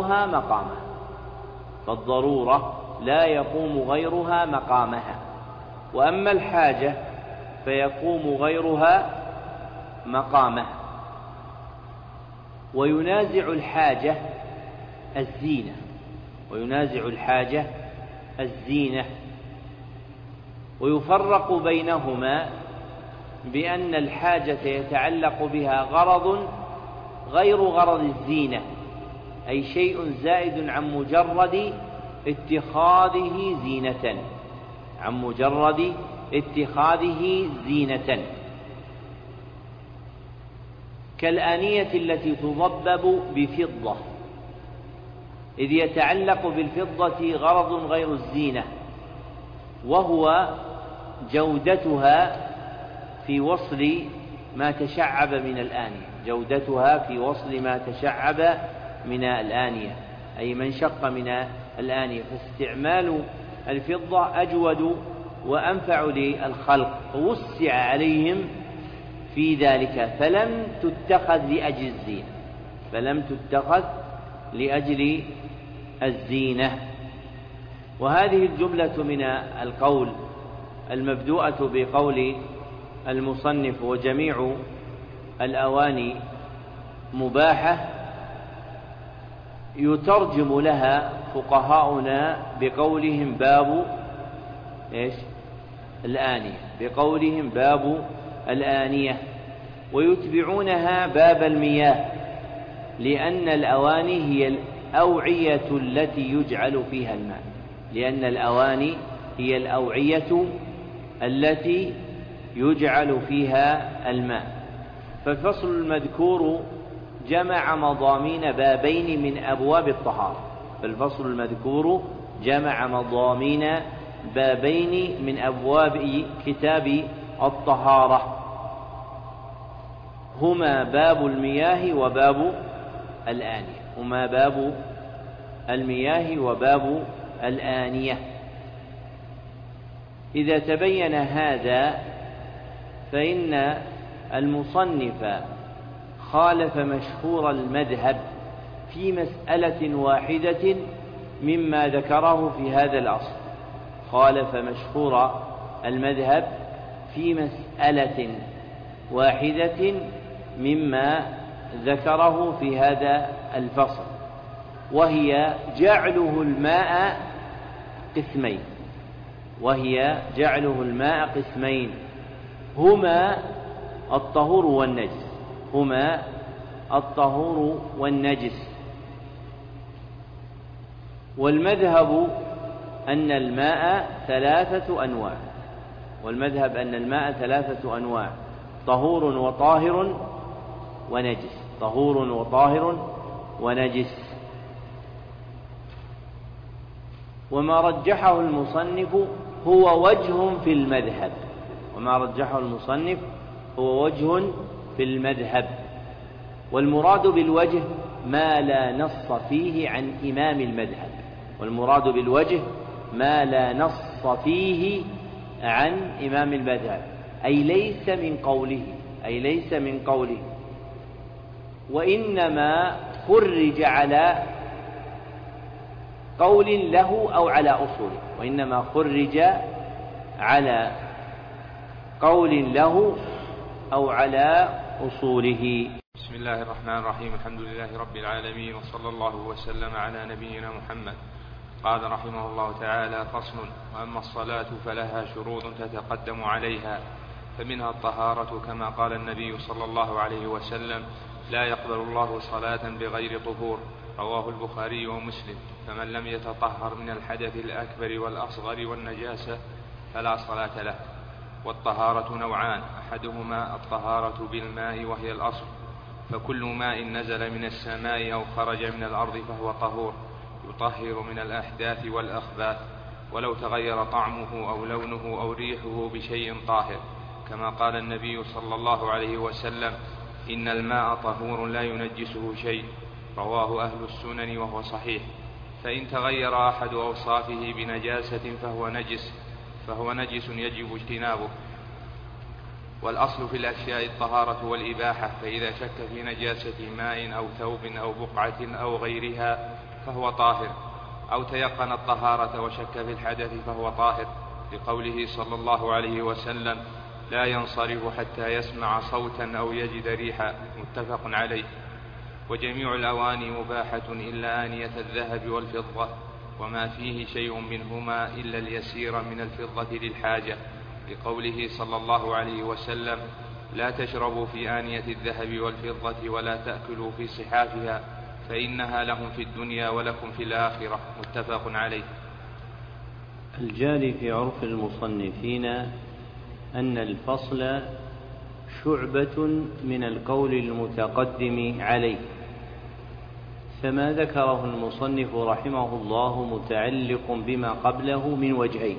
غيرها مقامها، وأما الحاجة فيقوم غيرها مقامها. وينازع الحاجة الزينة. ويفرق بينهما بأن الحاجة يتعلق بها غرض غير غرض الزينة، أي شيء زائد عن مجرد اتخاذه زينة، عن مجرد اتخاذه زينة، كالآنية التي تضبب بفضة، إذ يتعلق بالفضة غرض غير الزينة، وهو جودتها في وصل ما تشعب من الآنية، جودتها في وصل ما تشعب من الآنية، أي من شق من الآنية. فاستعمال الفضة أجود وأنفع للخلق، ووسع عليهم في ذلك، فلم تتخذ لأجل الزينة، فلم تتخذ لأجل الزينة. وهذه الجملة من القول المبدوءة بقول المصنف وجميع الأواني مباحة يترجم لها فقهاؤنا بقولهم باب الآنية، بقولهم باب الآنية، ويتبعونها باب المياه، لأن الأواني هي الأوعية التي يجعل فيها الماء، لأن الأواني هي الأوعية التي يجعل فيها الماء. فالفصل المذكور جمع مضامين بابين من أبواب الطهارة، فالفصل المذكور جمع مضامين بابين من أبواب كتاب الطهارة، هما باب المياه وباب الآنية، هما باب المياه وباب الآنية. إذا تبين هذا فإن المصنف خالف مشهور المذهب في مسألة واحدة مما ذكره في هذا الأصل، خالف مشهور المذهب في مسألة واحدة مما ذكره في هذا الفصل، وهي جعله الماء قسمين، وهي جعله الماء قسمين، هما الطهور والنجس، هما الطهور والنجس. والمذهب أن الماء ثلاثة أنواع، والمذهب أن الماء ثلاثة أنواع: طهور وطاهر ونجس، طهور وطاهر ونجس. وما رجحه المصنف هو وجه في المذهب، وما رجحه المصنف هو وجه في المذهب، والمراد بالوجه ما لا نص فيه عن إمام المذهب، والمراد بالوجه ما لا نص فيه عن إمام المذهب، أي ليس من قوله، أي ليس من قوله، وإنما خرج على قول له أو على أصوله، وإنما خرج على قول له أو على أصوله. بسم الله الرحمن الرحيم، الحمد لله رب العالمين، وصلى الله وسلم على نبينا محمد. قال رحمه الله تعالى: فصل: وأما الصلاة فلها شروط تتقدم عليها، فمنها الطهارة، كما قال النبي صلى الله عليه وسلم: لا يقبل الله صلاة بغير طهور، رواه البخاري ومسلم. فمن لم يتطهر من الحدث الأكبر والأصغر والنجاسة فلا صلاة له. والطهارة نوعان: أحدهما الطهارة بالماء وهي الأصل، فكل ماء نزل من السماء أو خرج من الأرض فهو طهور، يطهر من الأحداث والأخباث، ولو تغير طعمه أو لونه أو ريحه بشيء طاهر، كما قال النبي صلى الله عليه وسلم: إن الماء طهور لا ينجسه شيء، رواه أهل السنن وهو صحيح. فإن تغير أحد أوصافه بنجاسة فهو نجس يجب اجتنابه. والأصل في الأشياء الطهارة والإباحة، فإذا شك في نجاسة ماء أو ثوب أو بقعة أو غيرها فهو طاهر، أو تيقن الطهارة وشك في الحدث فهو طاهر، لقوله صلى الله عليه وسلم: لا ينصرف حتى يسمع صوتا أو يجد ريحا، متفق عليه. وجميع الأواني مباحة إلا آنية الذهب والفضة، وما فيه شيء منهما إلا اليسير من الفضة للحاجة، لقوله صلى الله عليه وسلم: لا تشربوا في آنية الذهب والفضة ولا تأكلوا في صحافها فإنها لهم في الدنيا ولكم في الآخرة. متفق عليه. الجاري في عرف المصنفين أن الفصل شعبة من القول المتقدم عليه، فما ذكره المصنف رحمه الله متعلق بما قبله من وجهين: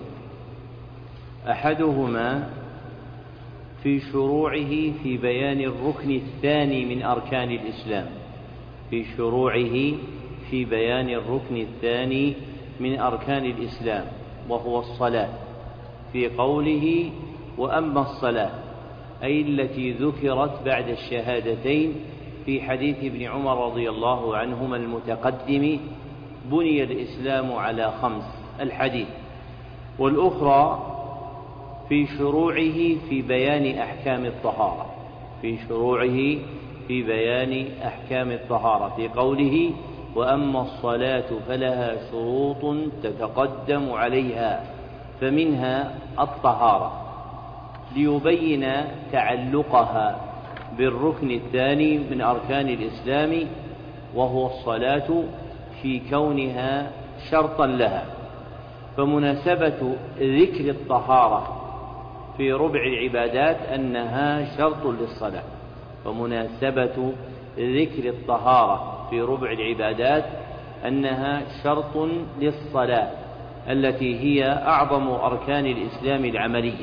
أحدهما في شروعه في بيان الركن الثاني من أركان الإسلام، في شروعه في بيان الركن الثاني من أركان الإسلام وهو الصلاة، في قوله: وأما الصلاة، أي التي ذكرت بعد الشهادتين في حديث ابن عمر رضي الله عنهما المتقدم: بني الإسلام على 5 الحديث. والأخرى في شروعه في بيان أحكام الطهارة، في شروعه في بيان أحكام الطهارة، في قوله: وأما الصلاة فلها شروط تتقدم عليها فمنها الطهارة، ليبين تعلقها بالركن الثاني من أركان الإسلام وهو الصلاة في كونها شرطا لها. فمناسبة ذكر الطهارة في ربع العبادات أنها شرط للصلاة، فمناسبة ذكر الطهارة في ربع العبادات أنها شرط للصلاة التي هي أعظم أركان الإسلام العملية،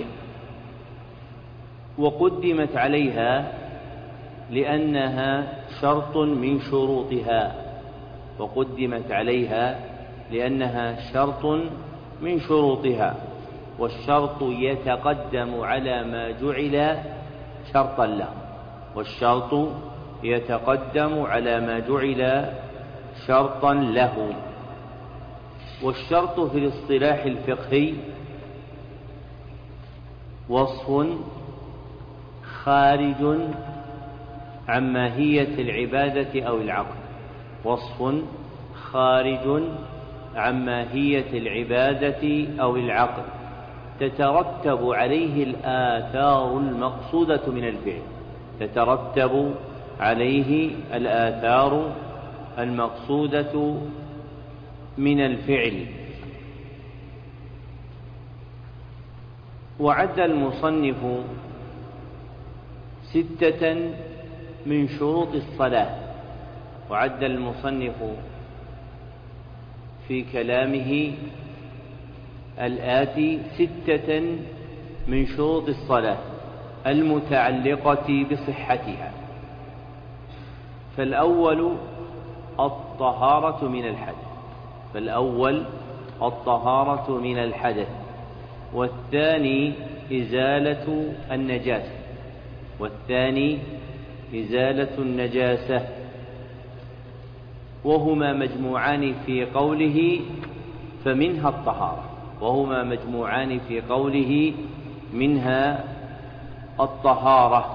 وقدمت عليها لأنها شرط من شروطها، وقدمت عليها لأنها شرط من شروطها، والشرط يتقدم على ما جعل شرطا له، والشرط يتقدم على ما جعل شرطا له. والشرط في الاصطلاح الفقهي وصف خارج عن ماهية العبادة أو العقد، وصف خارج عن ماهية العبادة أو العقد تترتب عليه الآثار المقصودة من الفعل، تترتب عليه الآثار المقصودة من الفعل. وعد المصنف 6 من شروط الصلاة، وعد المصنف في كلامه الآتي 6 من شروط الصلاة المتعلقة بصحتها. فالأول الطهارة من الحدث، فالأول الطهارة من الحدث، والثاني إزالة النجاسة، والثاني إزالة النجاسة، وهما مجموعان في قوله فمنها الطهارة، وهما مجموعان في قوله منها الطهارة،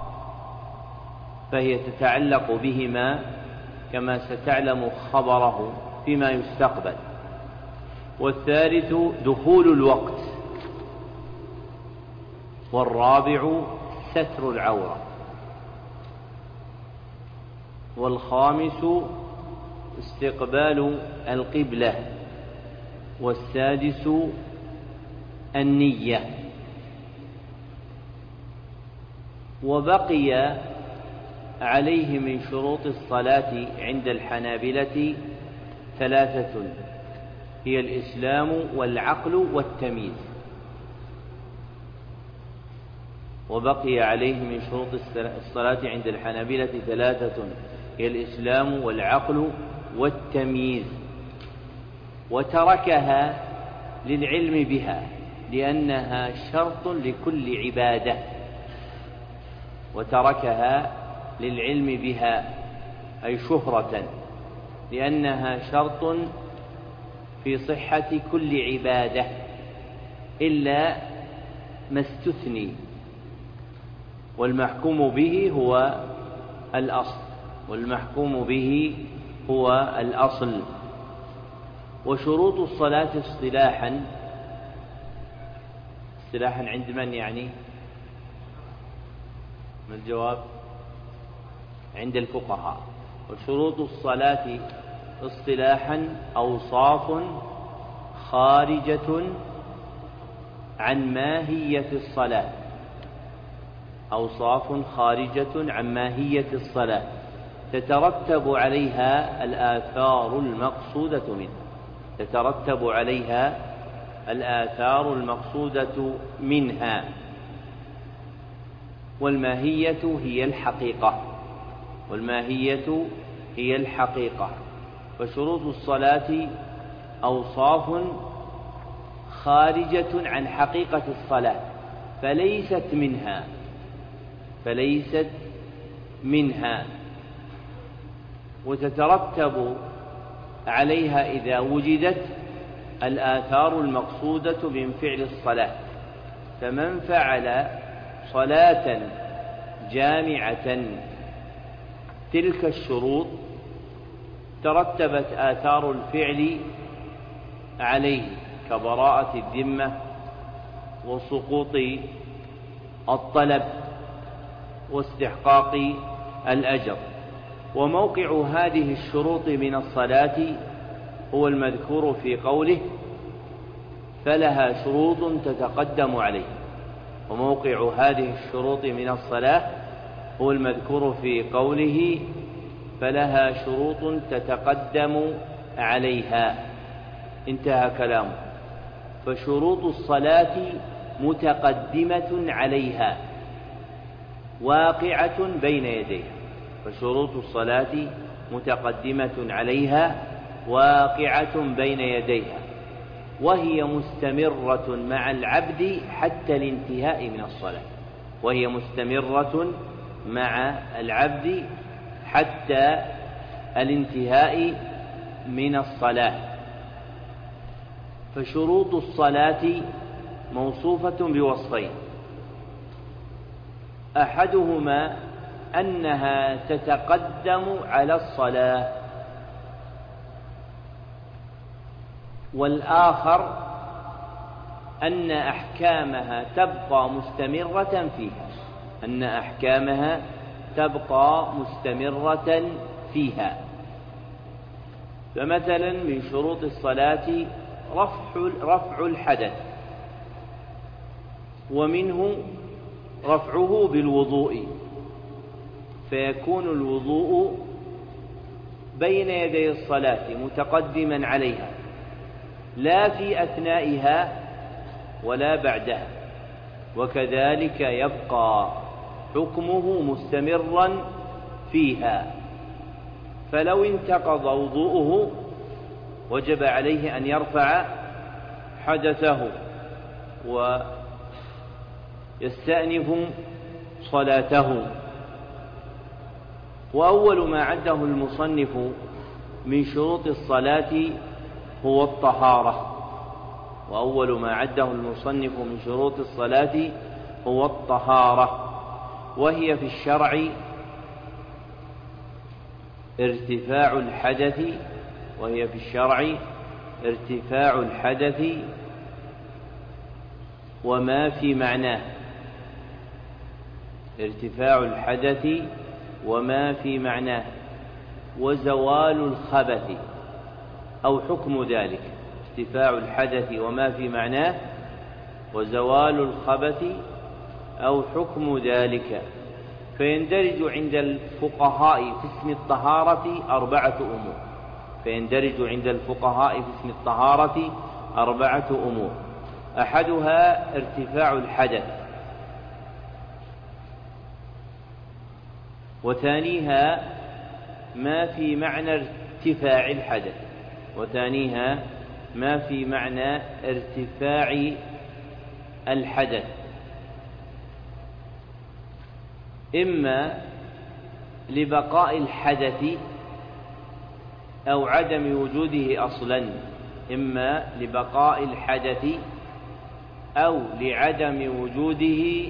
فهي تتعلق بهما كما ستعلم خبره فيما يستقبل. والثالث دخول الوقت، والرابع ستر العورة، والخامس استقبال القبلة، والسادس النية. وبقي عليه من شروط الصلاة عند الحنابلة 3، هي الإسلام والعقل والتمييز. وبقي عليه من شروط الصلاة عند الحنابلة 3، هي الإسلام والعقل والتمييز، وتركها للعلم بها لأنها شرط لكل عبادة، وتركها للعلم بها أي شهرة، لأنها شرط في صحة كل عبادة إلا ما استثني، والمحكوم به هو الأصل، والمحكوم به هو الأصل. وشروط الصلاة اصطلاحا عند من يعني؟ ما الجواب؟ عند الفقهاء. وشروط الصلاة اصطلاحا أوصاف خارجة عن ماهية الصلاة، أوصاف خارجة عن ماهية الصلاة تترتب عليها الآثار المقصودة منها، تترتب عليها الآثار المقصودة منها. والماهية هي الحقيقة، والماهية هي الحقيقة. فشروط الصلاة أوصاف خارجة عن حقيقة الصلاة فليست منها وتترتب عليها إذا وجدت الآثار المقصودة من فعل الصلاة. فمن فعل صلاة جامعة تلك الشروط ترتبت آثار الفعل عليه كبراءة الذمة وسقوط الطلب واستحقاق الأجر. وموقع هذه الشروط من الصلاة هو المذكور في قوله فلها شروط تتقدم عليه. وموقع هذه الشروط من الصلاة هو المذكور في قوله فلها شروط تتقدم عليها. انتهى كلامه. فشروط الصلاة متقدمة عليها واقعة بين يديها. فشروط الصلاة متقدمة عليها واقعة بين يديها، وهي مستمرة مع العبد حتى الانتهاء من الصلاة، وهي مستمرة مع العبد حتى الانتهاء من الصلاة. فشروط الصلاة موصوفة بوصفين: أحدهما أنها تتقدم على الصلاة، والآخر أن أحكامها تبقى مستمرة فيها، أن أحكامها تبقى مستمرة فيها. فمثلا من شروط الصلاة رفع الحدث، ومنه رفعه بالوضوء، فيكون الوضوء بين يدي الصلاة متقدما عليها لا في أثنائها ولا بعدها، وكذلك يبقى حكمه مستمرا فيها. فلو انتقض وضوءه وجب عليه أن يرفع حدثه ويستأنف صلاته. وأول ما عده المصنف من شروط الصلاة هو الطهارة، وأول ما عده المصنف من شروط الصلاة هو الطهارة، وهي في الشرع ارتفاع الحدث، وهي في الشرع ارتفاع الحدث وما في معناه، ارتفاع الحدث وما في معناه، وزوال الخبث أو حكم ذلك. ارتفاع الحدث وما في معناه وزوال الخبث أو حكم ذلك. فيندرج عند الفقهاء في اسم الطهارة أربعة أمور، فيندرج عند الفقهاء في اسم الطهارة أربعة أمور: أحدها ارتفاع الحدث، وثانيها ما في معنى ارتفاع الحدث، وثانيها ما في معنى ارتفاع الحدث، إما لبقاء الحدث أو عدم وجوده أصلا، إما لبقاء الحدث أو لعدم وجوده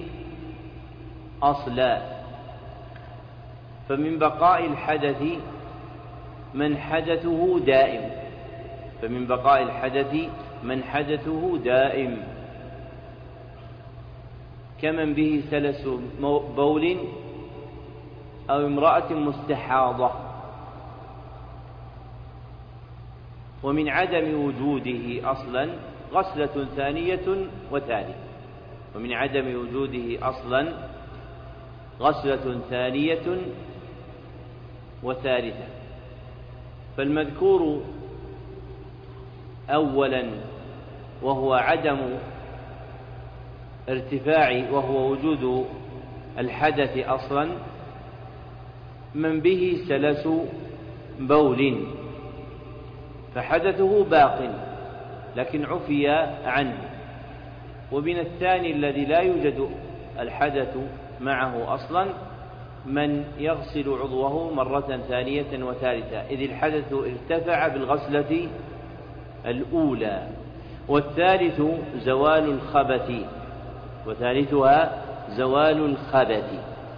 أصلا. فمن بقاء الحدث من حدثه دائم، فمن بقاء الحدث من حدثه دائم، كمن به سلس بول أو امرأة مستحاضة. ومن عدم وجوده أصلا غسلة ثانية وثالثة، ومن عدم وجوده أصلا غسلة ثانية وثالثة. فالمذكور أولا وهو عدم ارتفاع وهو وجود الحدث أصلا من به سلس بول، فحدثه باق لكن عفي عنه. ومن الثاني الذي لا يوجد الحدث معه أصلا من يغسل عضوه مرة ثانية وثالثة، إذ الحدث ارتفع بالغسلة الأولى. والثالث زوال الخبث، وثالثها زوال الخبث.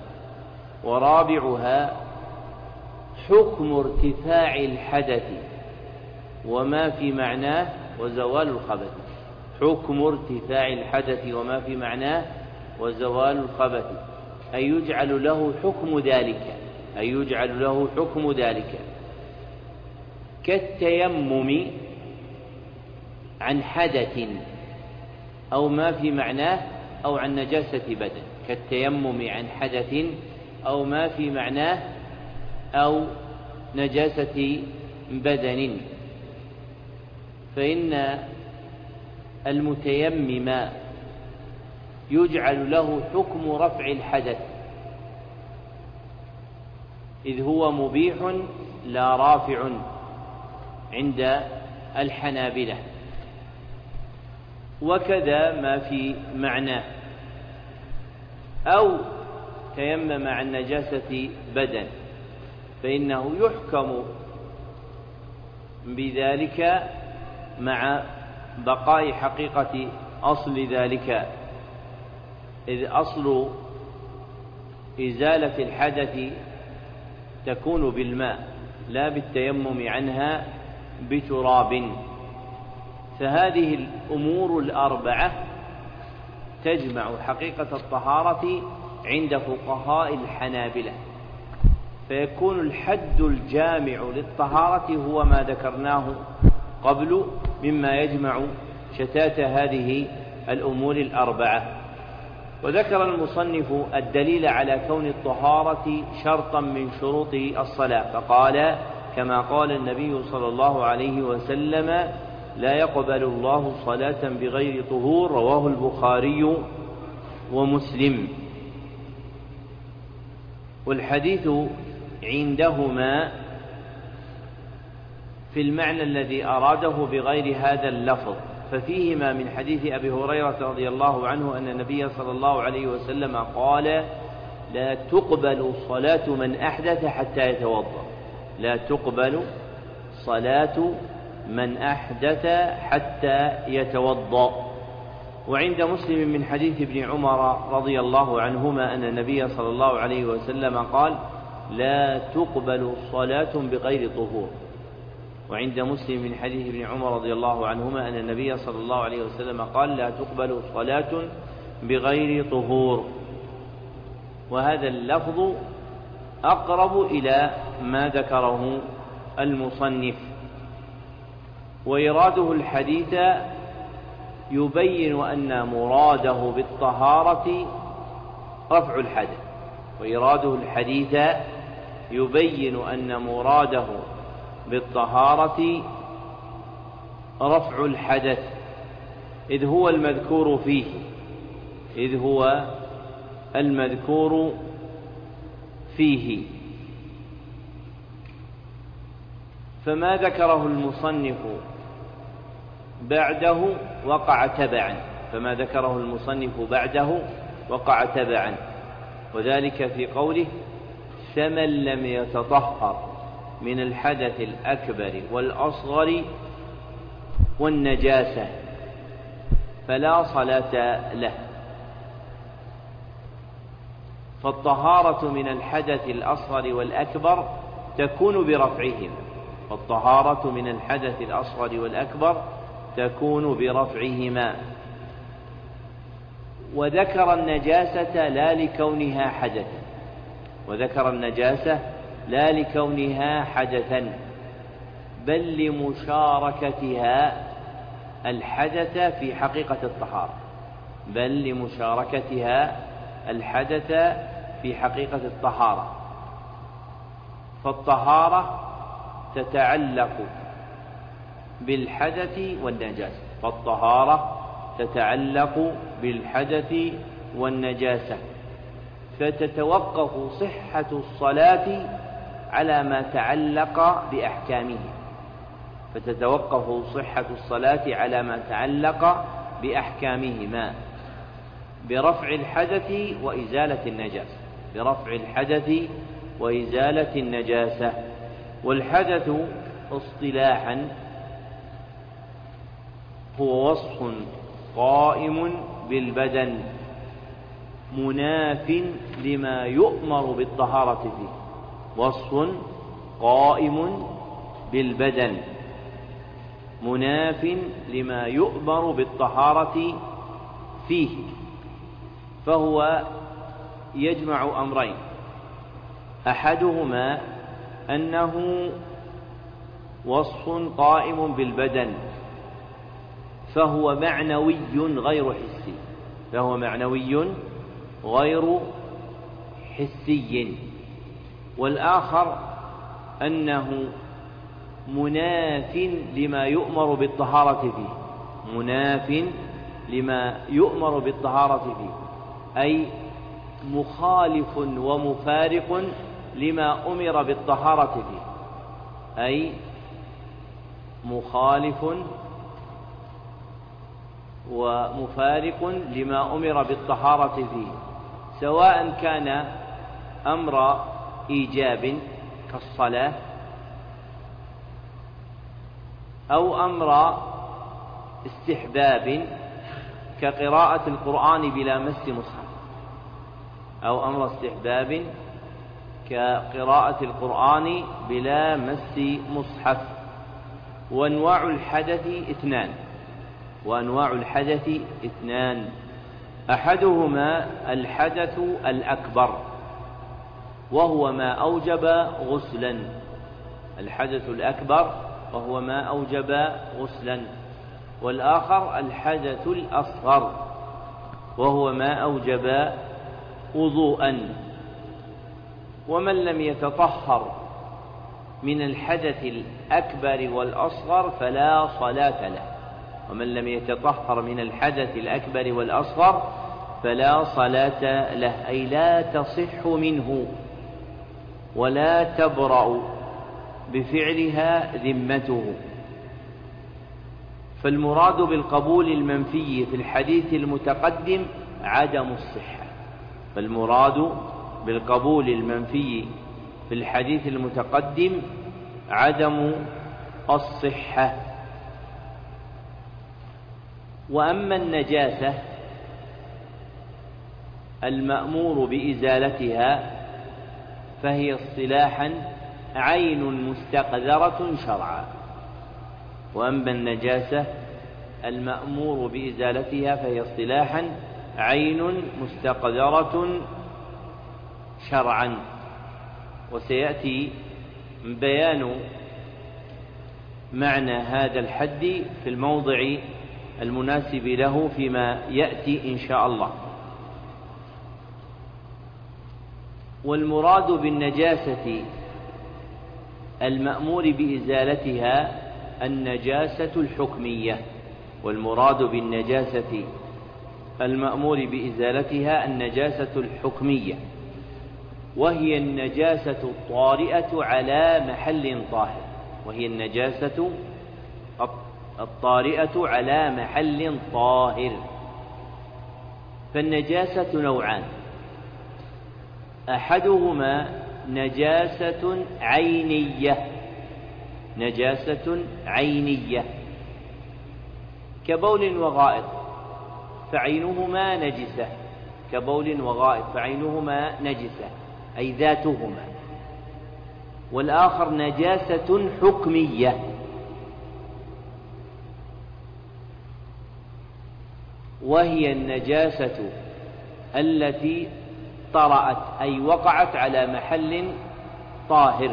ورابعها حكم ارتفاع الحدث وما في معناه وزوال الخبث، حكم ارتفاع الحدث وما في معناه وزوال الخبث، أي يجعل له حكم ذلك، أي يجعل له حكم ذلك، كالتيمم عن حدث أو ما في معناه أو عن نجاسة بدن، كالتيمم عن حدث أو ما في معناه أو نجاسة بدن. فإن المتيمم يجعل له حكم رفع الحدث، إذ هو مبيح لا رافع عند الحنابلة. وكذا ما في معناه، أو تيمم عن نجاسة بدن فإنه يحكم بذلك مع بقاء حقيقة أصل ذلك، إذ أصل إزالة الحدث تكون بالماء لا بالتيمم عنها بتراب. فهذه الأمور الأربعة تجمع حقيقة الطهارة عند فقهاء الحنابلة، فيكون الحد الجامع للطهارة هو ما ذكرناه قبل مما يجمع شتات هذه الأمور الأربعة. وذكر المصنف الدليل على كون الطهارة شرطا من شروط الصلاة، فقال كما قال النبي صلى الله عليه وسلم: لا يقبل الله صلاة بغير طهور، رواه البخاري ومسلم. والحديث عندهما في المعنى الذي أراده بغير هذا اللفظ، ففيهما من حديث أبي هريرة رضي الله عنه أن النبي صلى الله عليه وسلم قال: لا تقبل صلاة من أحدث حتى يتوضأ، لا تقبل صلاة من أحدث حتى يتوضأ. وعند مسلم من حديث ابن عمر رضي الله عنهما أن النبي صلى الله عليه وسلم قال: لا تقبل صلاة بغير طهور. وعند مسلم من حديث ابن عمر رضي الله عنهما أن النبي صلى الله عليه وسلم قال: لا تقبل صلاة بغير طهور. وهذا اللفظ أقرب إلى ما ذكره المصنف. وإراده الحديث يبين أن مراده بالطهارة رفع الحدث، وإراده الحديث يبين أن مراده بالطهارة رفع الحدث، إذ هو المذكور فيه، إذ هو المذكور فيه. فما ذكره المصنف بعده وقع تبعا، فما ذكره المصنف بعده وقع تبعا، وذلك في قوله: فمن لم يتطهر من الحدث الأكبر والأصغر والنجاسة فلا صلاة له. فالطهارة من الحدث الأصغر والأكبر تكون برفعهما، فالطهارة من الحدث الأصغر والأكبر تكون برفعهما. وذكر النجاسة لا لكونها حدثا، وذكر النجاسة لا لكونها حدثا بل لمشاركتها الحدث في حقيقة الطهارة، بل لمشاركتها الحدث في حقيقة الطهارة. فالطهارة تتعلق بالحدث والنجاسة، فالطهارة تتعلق بالحدث والنجاسة، فتتوقف صحة الصلاة على ما تعلق بأحكامه، فتتوقف صحة الصلاة على ما تعلق بأحكامهما برفع الحدث وإزالة النجاسة، برفع الحدث وإزالة النجاسة. والحدث اصطلاحا هو وصف قائم بالبدن مناف لما يؤمر بالطهارة فيه، وصف قائم بالبدن مناف لما يؤمر بالطهارة فيه، فهو يجمع أمرين: أحدهما أنه وصف قائم بالبدن فهو معنوي غير حسي، فهو معنوي غير حسي. والآخر أنه مناف لما يؤمر بالطهارة فيه، مناف لما يؤمر بالطهارة فيه، أي مخالف ومفارق لما أمر بالطهارة فيه، أي مخالف ومفارق لما أمر بالطهارة فيه، سواء كان أمر إيجاب كالصلاة أو أمر استحباب كقراءة القرآن بلا مس مصحف، أو أمر استحباب كقراءة القرآن بلا مس مصحف. وأنواع الحدث اثنان، وأنواع الحدث اثنان: أحدهما الحدث الأكبر وهو ما أوجب غسلا، الحدث الأكبر وهو ما أوجب غسلا. والآخر الحدث الأصغر وهو ما أوجب وضوءا. ومن لم يتطهر من الحدث الأكبر والأصغر فلا صلاة له، ومن لم يتطهر من الحدث الأكبر والأصغر فلا صلاة له، أي لا تصح منه ولا تبرأ بفعلها ذمته. فالمراد بالقبول المنفي في الحديث المتقدم عدم الصحة، فالمراد بالقبول المنفي في الحديث المتقدم عدم الصحة. وأما النجاسة المأمور بإزالتها فهي اصطلاحا عين مستقذرة شرعا، وأما النجاسة المأمور بإزالتها فهي اصطلاحا عين مستقذرة شرعا. وسيأتي بيان معنى هذا الحد في الموضع المناسب له فيما يأتي إن شاء الله. والمراد بالنجاسة المأمور بإزالتها النجاسة الحكمية، والمراد بالنجاسة المأمور بإزالتها النجاسة الحكمية، وهي النجاسة الطارئة على محل طاهر، وهي النجاسة الطارئة على محل طاهر. فالنجاسة نوعان: أحدهما نجاسة عينية، نجاسة عينية كبول وغائط فعينهما نجسة، كبول وغائط فعينهما نجسة أي ذاتهما. والآخر نجاسة حكمية. وهي النجاسة التي طرأت أي وقعت على محل طاهر،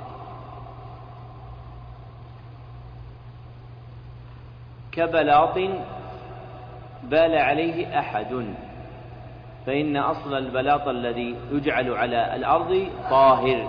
كبلاط بال عليه أحد، فإن أصل البلاط الذي يجعل على الأرض طاهر،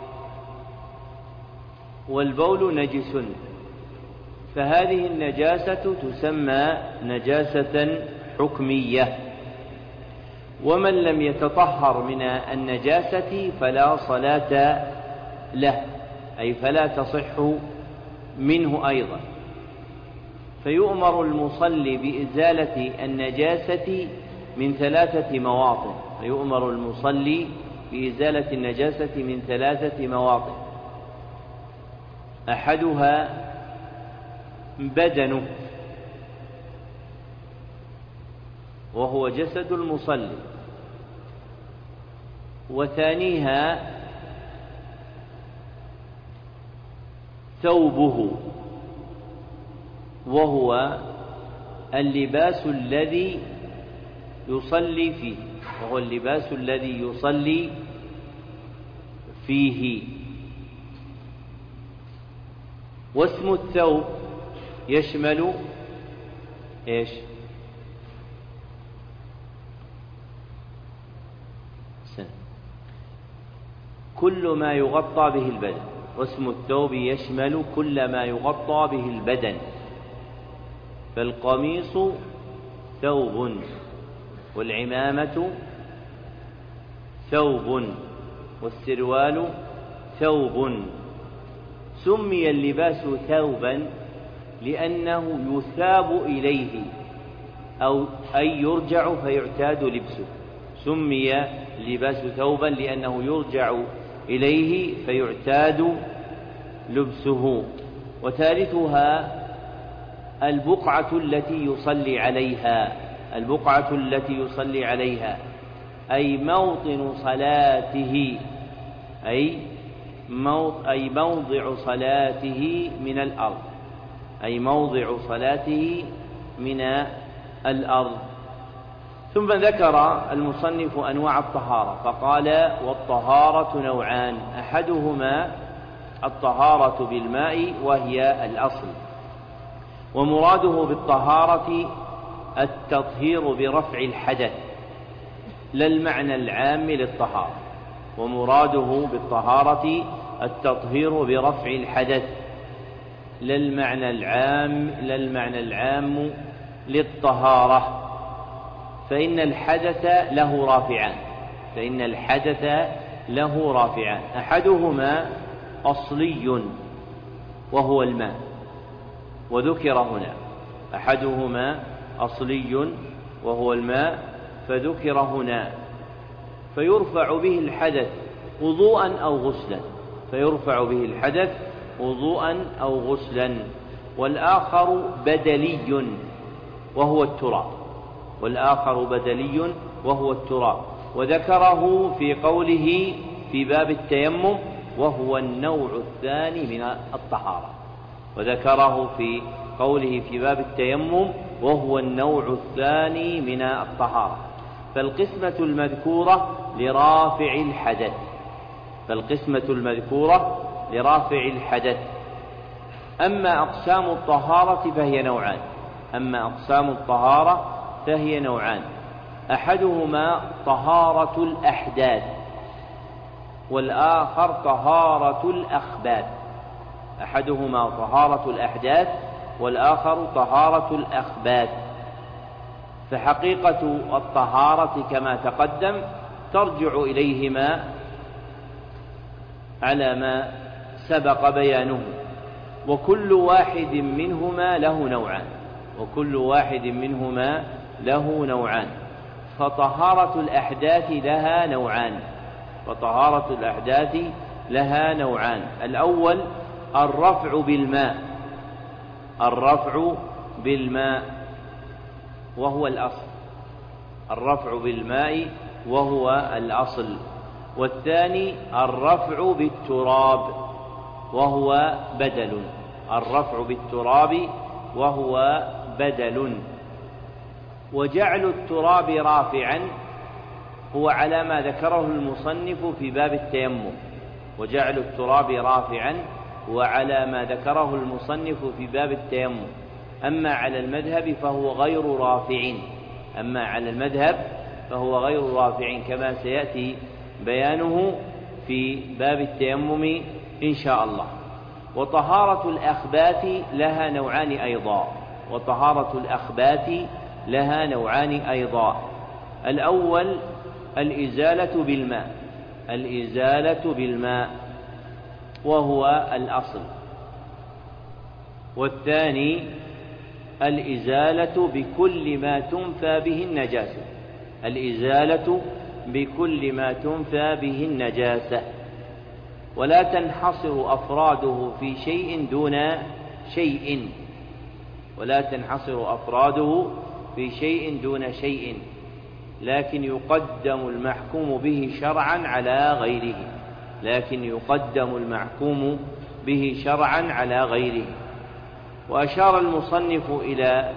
والبول نجس، فهذه النجاسة تسمى نجاسة حكمية. ومن لم يتطهر من النجاسة فلا صلاة له، أي فلا تصح منه أيضا. فيؤمر المصلي بإزالة النجاسة من 3 مواطن، فيؤمر المصلي بإزالة النجاسة من 3 مواطن، أحدها بدنه وهو جسد المصلي، وثانيها ثوبه وهو اللباس الذي يصلي فيه، وهو اللباس الذي يصلي فيه. واسم الثوب يشمل ايش؟ كل ما يغطى به البدن. واسم الثوب يشمل كل ما يغطى به البدن، فالقميص ثوب، والعمامة ثوب، والسروال ثوب. سمي اللباس ثوبا لأنه يثاب إليه أو أي يرجع فيعتاد لبسه. سمي اللباس ثوبا لأنه يرجع إليه فيعتاد لبسه. وثالثها البقعة التي يصلي عليها، البقعة التي يصلي عليها أي موطن صلاته، أي موضع صلاته من الأرض، أي موضع صلاته من الأرض. ثم ذكر المصنف أنواع الطهارة فقال: والطهارة نوعان، أحدهما الطهارة بالماء وهي الأصل، ومراده بالطهارة التطهير برفع الحدث لا المعنى العام للطهارة، ومراده بالطهارة التطهير برفع الحدث لا المعنى العام للطهارة. فإن الحدث له رافعان، أحدهما أصلي وهو الماء، وذكر هنا أحدهما أصلي وهو الماء فذكر هنا، فيرفع به الحدث وضوءا أو غسلا. والآخر بدلي وهو التراب، وذكره في قوله في باب التيمم وهو النوع الثاني من الطهارة. فالقسمة المذكورة لرافع الحدث. أما أقسام الطهارة فهي نوعان، أحدهما طهارة الأحداث والآخر طهارة الأخباث. فحقيقة الطهارة كما تقدم ترجع إليهما على ما سبق بيانه، وكل واحد منهما له نوعان. فطهارة الأحداث لها نوعان. الأول الرفع بالماء وهو الأصل، والثاني الرفع بالتراب وهو بدل. الرفع بالتراب وهو بدل. وجعل التراب رافعا هو على ما ذكره المصنف في باب التيمم. وجعل التراب رافعا هو على ما ذكره المصنف في باب التيمم. أما على المذهب فهو غير رافع. أما على المذهب فهو غير رافع كما سيأتي بيانه في باب التيمم إن شاء الله. وطهارة الأخبات لها نوعان أيضا. وطهارة الأخبات لها نوعان أيضا. الأول الإزالة بالماء. الإزالة بالماء وهو الأصل. والثاني الإزالة بكل ما تنفى به النجاسة. الإزالة بكل ما تنفى به النجاسة. ولا تنحصر أفراده في شيء دون شيء. ولا تنحصر أفراده في شيء دون شيء، لكن يقدم المحكوم به شرعا على غيره. لكن يقدم المحكوم به شرعا على غيره. وأشار المصنف إلى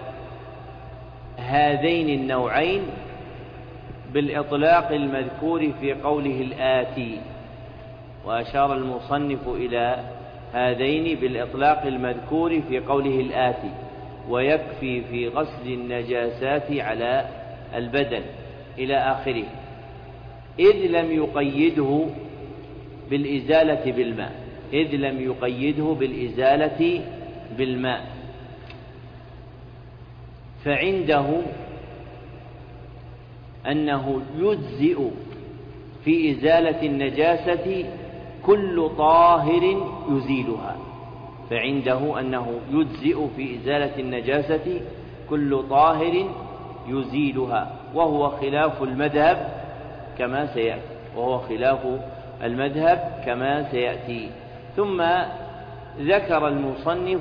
هذين النوعين بالإطلاق المذكور في قوله الآتي. وأشار المصنف إلى هذين بالإطلاق المذكور في قوله الآتي: ويكفي في غسل النجاسات على البدن إلى آخره، إذ لم يقيده بالإزالة بالماء. إذ لم يقيده بالإزالة بالماء. فعنده أنه يجزئ في إزالة النجاسة كل طاهر يزيلها. فعنده أنه يجزئ في إزالة النجاسة كل طاهر يزيلها، وهو خلاف المذهب كما سيأتي. وهو خلاف المذهب كما سيأتي. ثم ذكر المصنف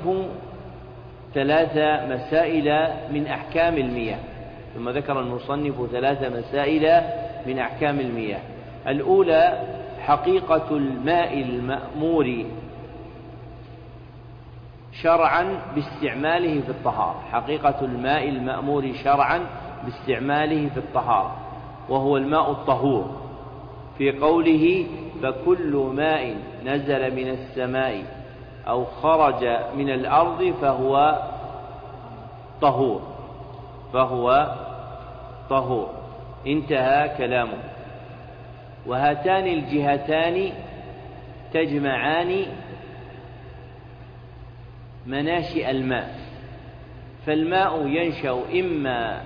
3 مسائل من أحكام المياه. ثم ذكر المصنف 3 مسائل من أحكام المياه. الأولى حقيقة الماء المأمور شرعا باستعماله في الطهارة. حقيقة الماء المأمور شرعا باستعماله في الطهارة، وهو الماء الطهور، في قوله: فكل ماء نزل من السماء أو خرج من الأرض فهو طهور. فهو طهور. انتهى كلامه. وهاتان الجهتان تجمعان مناشئ الماء. فالماء ينشأ إما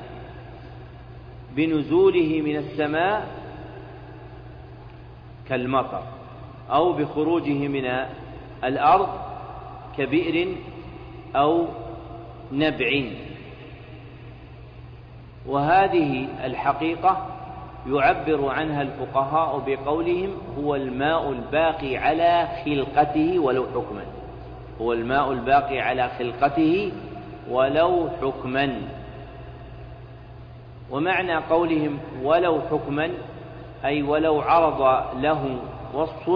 بنزوله من السماء كالمطر، أو بخروجه من الأرض كبئر أو نبع. وهذه الحقيقة يعبر عنها الفقهاء بقولهم: هو الماء الباقي على خلقته ولو حكما. هو الماء الباقي على خلقته ولو حكما. ومعنى قولهم ولو حكما أي ولو عرض له وصف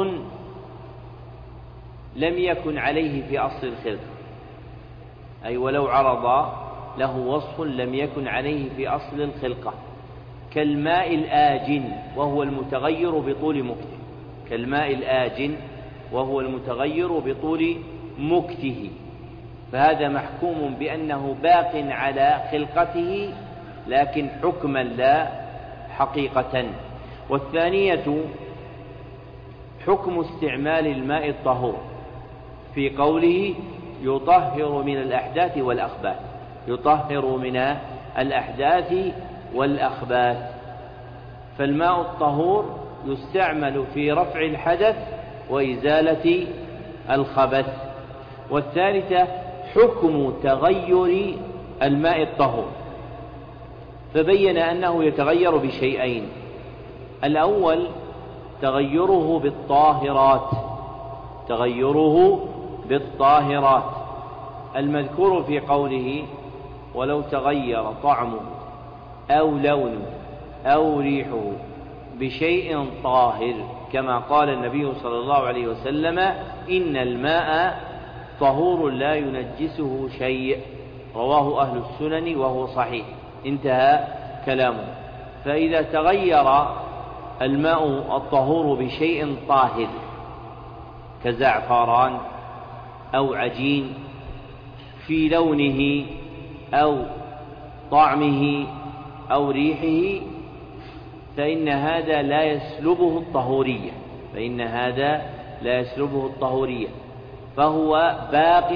لم يكن عليه في أصل الخلقة. أي ولو عرض له وصف لم يكن عليه في أصل الخلقة، كالماء الآجن وهو المتغير بطول مكته. كالماء الآجن وهو المتغير بطول مكته، فهذا محكوم بأنه باق على خلقته لكن حكما لا حقيقة. والثانية حكم استعمال الماء الطهور، في قوله: يطهر من الأحداث والأخباث. يطهر من الأحداث والأخباث. فالماء الطهور يستعمل في رفع الحدث وإزالة الخبث. والثالثة حكم تغير الماء الطهور، فبين أنه يتغير بشيئين: الأول تغيره بالطاهرات. تغيره بالطاهرات المذكور في قوله: ولو تغير طعمه أو لونه أو ريحه بشيء طاهر، كما قال النبي صلى الله عليه وسلم: إن الماء طهور لا ينجسه شيء، رواه أهل السنن وهو صحيح. انتهى كلامه. فإذا تغير الماء الطهور بشيء طاهر كزعفران أو عجين في لونه أو طعمه أو ريحه، فإن هذا لا يسلبه الطهورية، فهو باق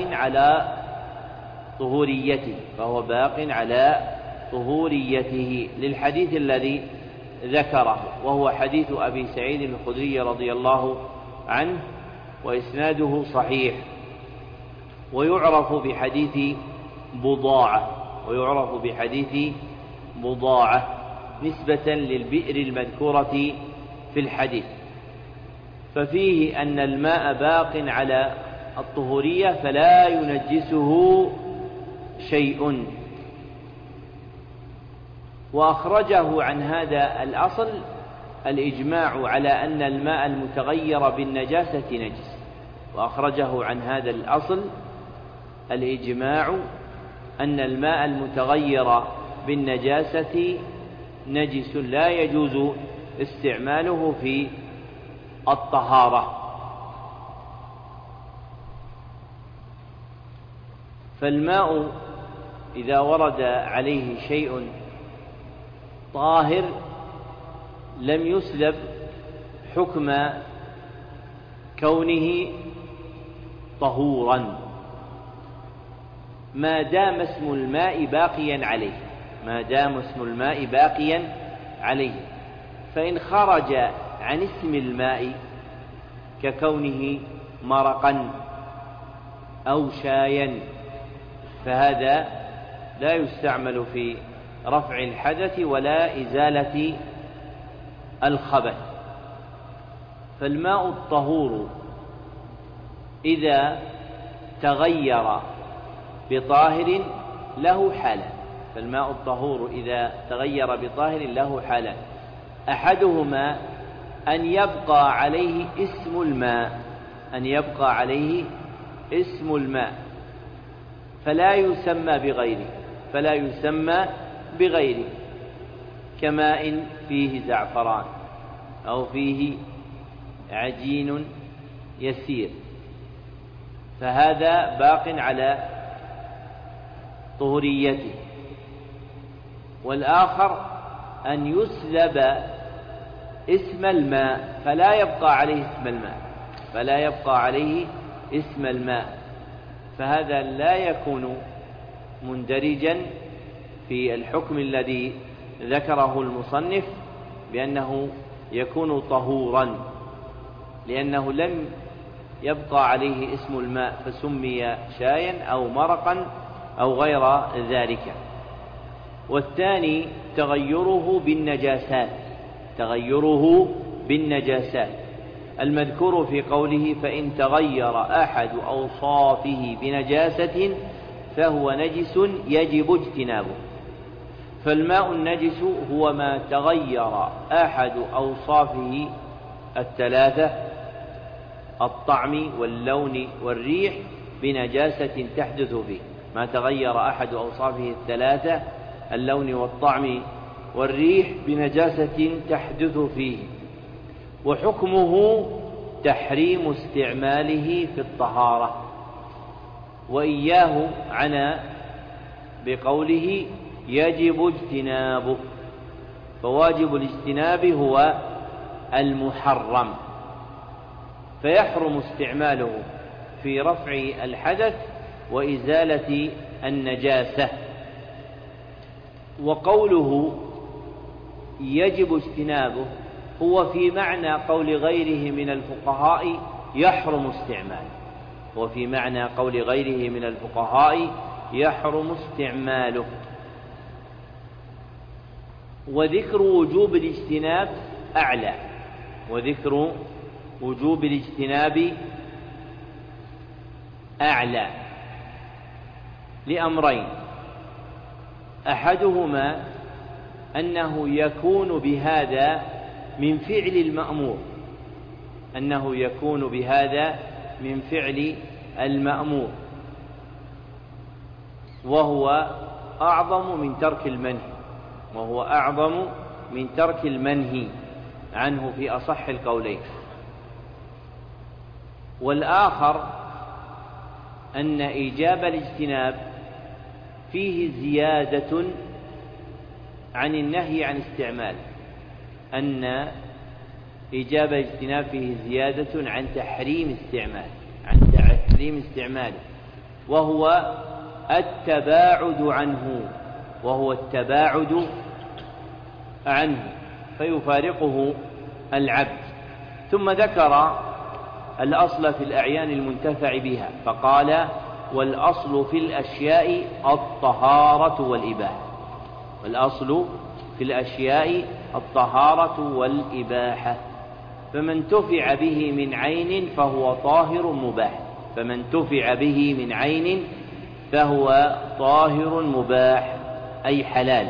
على طهوريته للحديث الذي ذكره، وهو حديث أبي سعيد الخدري رضي الله عنه، وإسناده صحيح. ويعرف بحديث بضاعة نسبة للبئر المذكورة في الحديث، ففيه أن الماء باق على الطهورية فلا ينجسه شيء. وأخرجه عن هذا الأصل الإجماع على أن الماء المتغير بالنجاسة نجس، وأخرجه عن هذا الأصل الإجماع أن الماء المتغير بالنجاسة نجس لا يجوز استعماله في الطهارة. فالماء إذا ورد عليه شيء طاهر لم يسلب حكم كونه طهورا ما دام اسم الماء باقيا عليه. فإن خرج عن اسم الماء ككونه مرقا أو شايا فهذا لا يستعمل في رفع الحدث ولا إزالة الخبث. فالماء الطهور إذا تغير بطاهر له حالان، أحدهما أن يبقى عليه اسم الماء فلا يسمى بغيره كماء فيه زعفران أو فيه عجين يسير، فهذا باق على طهوريته. والآخر أن يسلب اسم الماء فلا يبقى عليه اسم الماء، فهذا لا يكون مندرجا في الحكم الذي ذكره المصنف بأنه يكون طهورا، لأنه لم يبقى عليه اسم الماء فسمي شايا أو مرقا أو غير ذلك. والثاني تغيره بالنجاسات المذكور في قوله: فإن تغير أحد أوصافه بنجاسة فهو نجس يجب اجتنابه. فالماء النجس هو ما تغير أحد أوصافه الثلاثة: الطعم واللون والريح بنجاسة تحدث فيه. ما تغير أحد أوصافه الثلاثة اللون والطعم والريح بنجاسة تحدث فيه، وحكمه تحريم استعماله في الطهارة. وإياه عنا بقوله يجب اجتنابه، فواجب الاجتناب هو المحرم، فيحرم استعماله في رفع الحدث وإزالة النجاسة. وقوله يجب اجتنابه هو في معنى قول غيره من الفقهاء يحرم استعماله. وذكر وجوب الاجتناب أعلى لأمرين: أحدهما أنه يكون بهذا من فعل المأمور، أنه يكون بهذا من فعل المأمور، وهو أعظم من ترك المنهي عنه في أصح القولين. والآخر أن إيجاب الاجتناب فيه زيادة عن النهي عن استعماله، أن إيجاب الاجتناب فيه زيادة عن تحريم استعماله، وهو التباعد عنه فيفارقه العبد. ثم ذكر الأصل في الأعيان المنتفع بها، فقال: والأصل في الأشياء الطهارة والإباحة، فمن تفع به من عين فهو طاهر مباح أي حلال.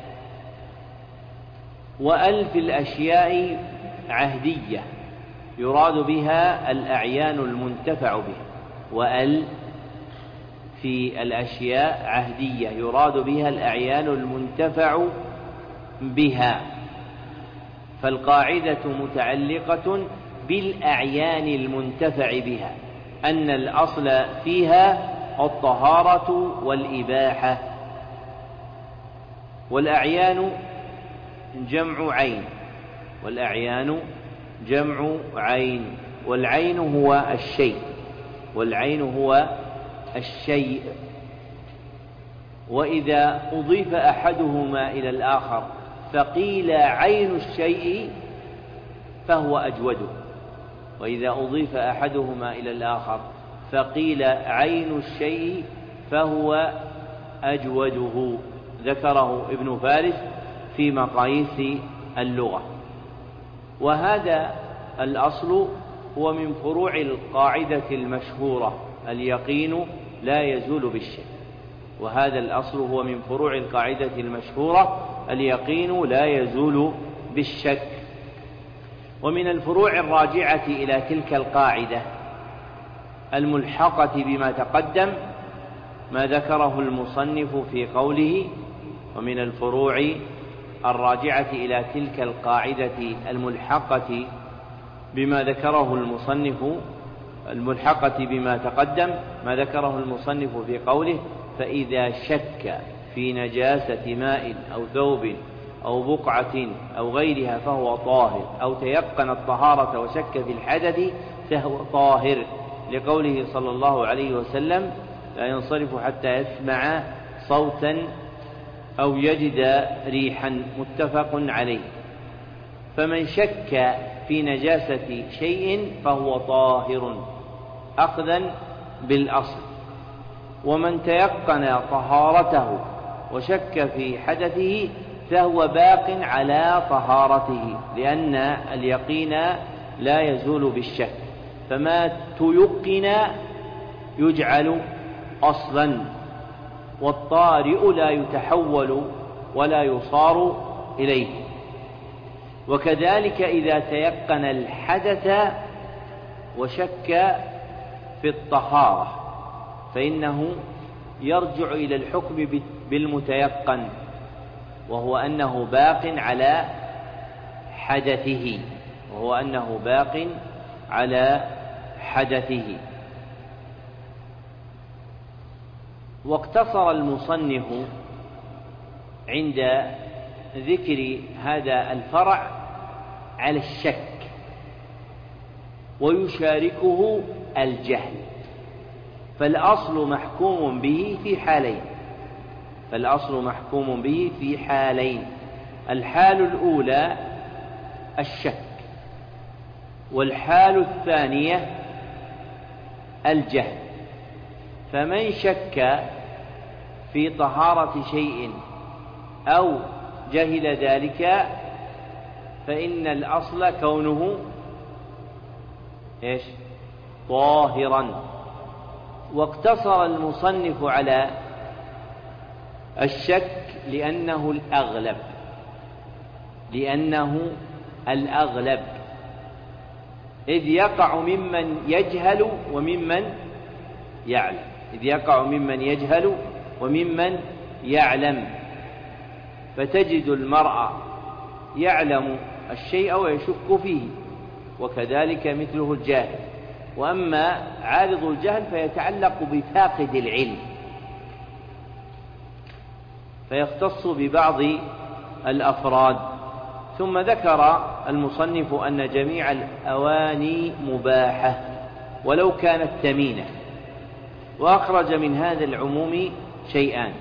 وأل في الأشياء عهدية يراد بها الأعيان المنتفع بها، وأل في الأشياء عهدية يراد بها الأعيان المنتفع بها، فالقاعدة متعلقة بالأعيان المنتفع بها، أن الأصل فيها الطهارة والإباحة. والأعيان جمع عين، والعين هو الشيء، وإذا أضيف أحدهما إلى الآخر فقيل عين الشيء فهو أجوده، ذكره ابن فارس في مقاييس اللغة. وهذا الأصل هو من فروع القاعدة المشهورة: اليقين لا يزول بالشك. ومن الفروع الراجعة إلى تلك القاعدة الملحقة بما تقدم ما ذكره المصنف في قوله: ومن الفروع الراجعة إلى تلك القاعدة الملحقة بما تقدم ما ذكره المصنف في قوله: فإذا شك في نجاسة ماء أو ثوب أو بقعة أو غيرها فهو طاهر، أو تيقن الطهارة وشك في الحدث فهو طاهر، لقوله صلى الله عليه وسلم: لا ينصرف حتى يسمع صوتا أو يجد ريحا، متفق عليه. فمن شك في نجاسة شيء فهو طاهر أخذا بالأصل، ومن تيقن طهارته وشك في حدثه فهو باق على طهارته، لأن اليقين لا يزول بالشك، فما تيقن يجعل أصلا، والطارئ لا يتحول ولا يصار إليه. وكذلك إذا تيقن الحدث وشك في الطهارة فإنه يرجع إلى الحكم بالمتيقن، وهو أنه باق على حدثه. واقتصر المصنف عند ذكر هذا الفرع على الشك، ويشاركه الجهل، فالأصل محكوم به في حالين: الحال الأولى الشك، والحال الثانية الجهل. فمن شك في طهارة شيء أو جهل ذلك فإن الأصل كونه طاهرا. واقتصر المصنف على الشك لأنه الأغلب، لأنه الأغلب، إذ يقع ممن يجهل وممن يعلم، إذ يقع ممن يجهل وممن يعلم، فتجد المرء يعلم الشيء ويشك فيه، وكذلك مثله الجاهل. وأما عارض الجهل فيتعلق بفاقد العلم، فيختص ببعض الأفراد. ثم ذكر المصنف أن جميع الأواني مباحة ولو كانت ثمينة، وأخرج من هذا العموم شيئان: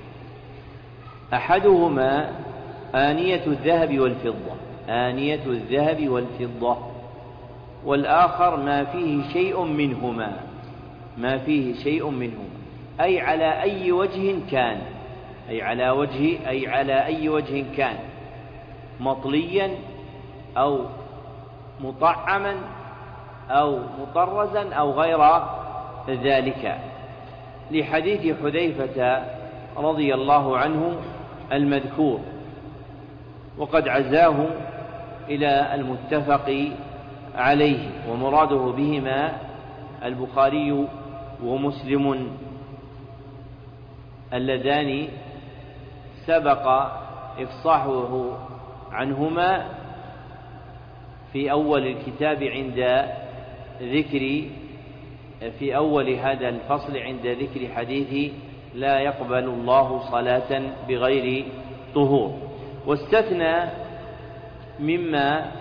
أحدهما آنية الذهب والفضة، آنية الذهب والفضة، والآخر ما فيه شيء منهما، ما فيه شيء منهما، أي على أي وجه كان، أي على أي وجه كان، مطليا أو مطعما أو مطرزا أو غير ذلك، لحديث حذيفة رضي الله عنه المذكور، وقد عزاه إلى المتفق عليه، ومراده بهما البخاري ومسلم اللذان سبق إفصاحه عنهما في أول الكتاب عند ذكر، في أول هذا الفصل عند ذكر حديث لا يقبل الله صلاة بغير طهور. واستثنى مما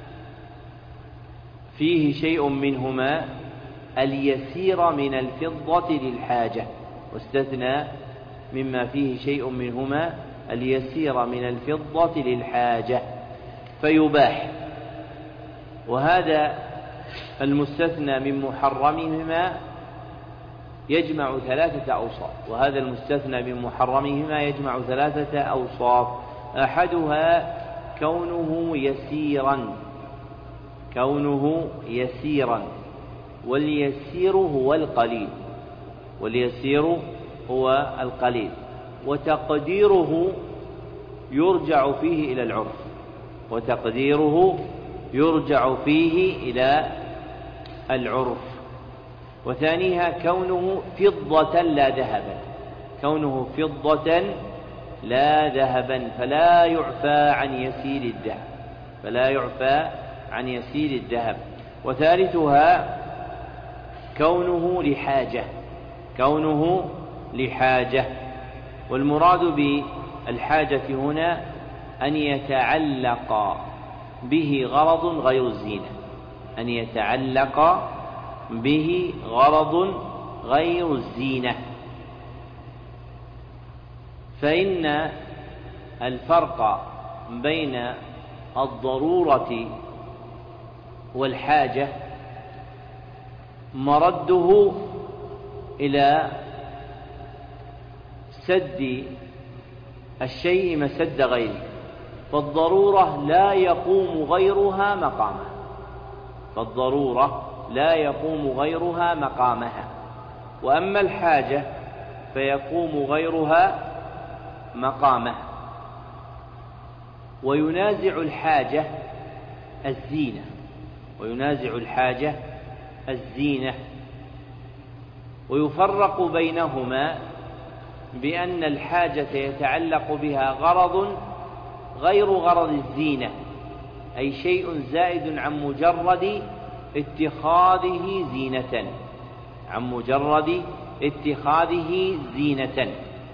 فيه شيء منهما اليسير من الفضة للحاجة، واستثنى مما فيه شيء منهما اليسير من الفضة للحاجة فيباح. وهذا المستثنى من محرمهما يجمع ثلاثة أوصاف، وهذا المستثنى من محرمهما يجمع ثلاثة أوصاف: أحدها كونه يسيرا، كونه يسيرا، واليسير هو القليل، واليسير هو القليل، وتقديره يرجع فيه إلى العرف، وتقديره يرجع فيه إلى العرف. وثانيها كونه فضة لا ذهبا، كونه فضة لا ذهبا، فلا يعفى عن يسير الذهب، فلا يعفى عن يسير الذهب. وثالثها كونه لحاجة، كونه لحاجة، والمراد بالحاجة هنا أن يتعلق به غرض غير الزينة، أن يتعلق به غرض غير الزينة. فإن الفرق بين الضرورة والحاجة مرده إلى سد الشيء مسد غيره، فالضرورة لا يقوم غيرها مقامها، فالضرورة لا يقوم غيرها مقامها. وأما الحاجة فيقوم غيرها مقامها. وينازع الحاجة الزينة، وينازع الحاجة الزينة. ويفرق بينهما بأن الحاجة يتعلق بها غرض غير غرض الزينة، أي شيء زائد عن مجرد اتخاذه زينة، عن مجرد اتخاذه زينة،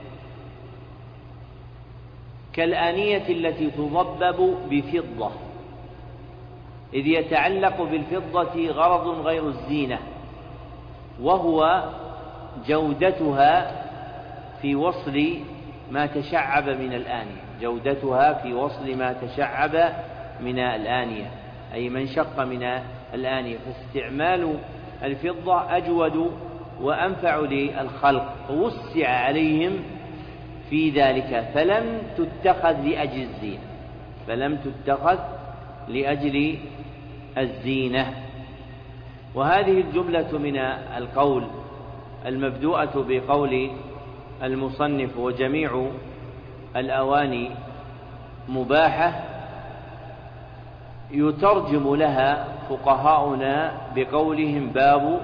كالآنية التي تضبب بفضة، إذ يتعلق بالفضة غرض غير الزينة، وهو جودتها في وصل ما تشعب من الآنية، جودتها في وصل ما تشعب من الآنية، أي من شق من الآنية، فاستعمال الفضة أجود وأنفع للخلق، فوسع عليهم في ذلك، فلم تتخذ لأجل الزينة، فلم تتخذ لأجل الزينة. وهذه الجملة من القول المبدوءة بقول المصنف وجميع الأواني مباحة يترجم لها فقهاؤنا بقولهم باب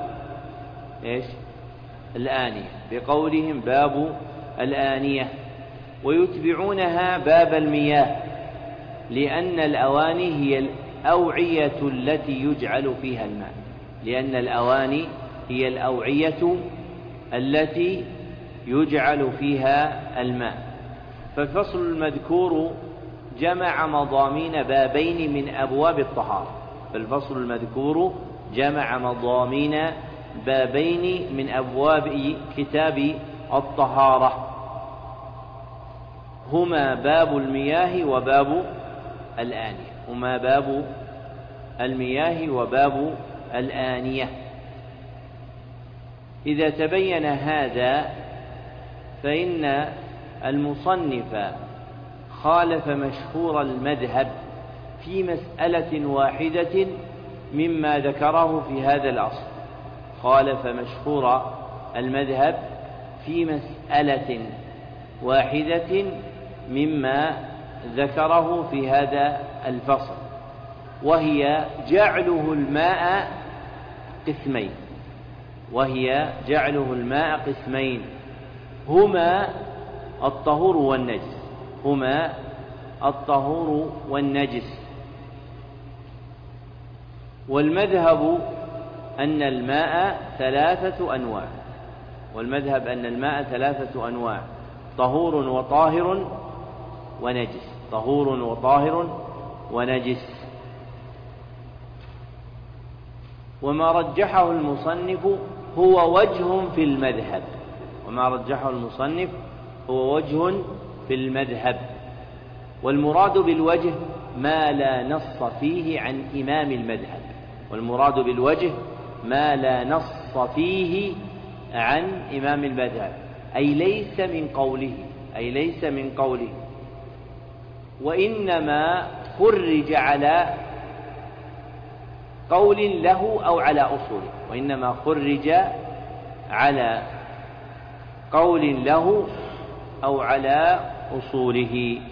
الآنية، بقولهم باب الآنية، ويتبعونها باب المياه، لأن الأواني هي الأوعية التي يجعل فيها الماء، لأن الأواني هي الأوعية التي يجعل فيها الماء. فالفصل المذكور جمع مضامين بابين من أبواب الطهارة، فالفصل المذكور جمع مضامين بابين من أبواب كتاب الطهارة، هما باب المياه وباب الآنية، هما باب المياه وباب الآنية. إذا تبين هذا فإن المصنف خالف مشهور المذهب في مسألة واحدة مما ذكره في هذا الأصل، خالف مشهور المذهب في مسألة واحدة مما ذكره في هذا الفصل، وهي جعله الماء قسمين، وهي جعله الماء قسمين، هما الطهور والنجس، هما الطهور والنجس. والمذهب أن الماء ثلاثة أنواع، والمذهب أن الماء ثلاثة أنواع: طهور وطاهر ونجس، طهور وطاهر ونجس. وما رجحه المصنف هو وجه في المذهب، وما رجحه المصنف هو وجه في المذهب، والمراد بالوجه ما لا نص فيه عن إمام المذهب، والمراد بالوجه ما لا نص فيه عن إمام المذهب، أي ليس من قوله، أي ليس من قوله، وإنما خرج على قول له أو على أصوله، وإنما خرج على قول له أو على أصوله.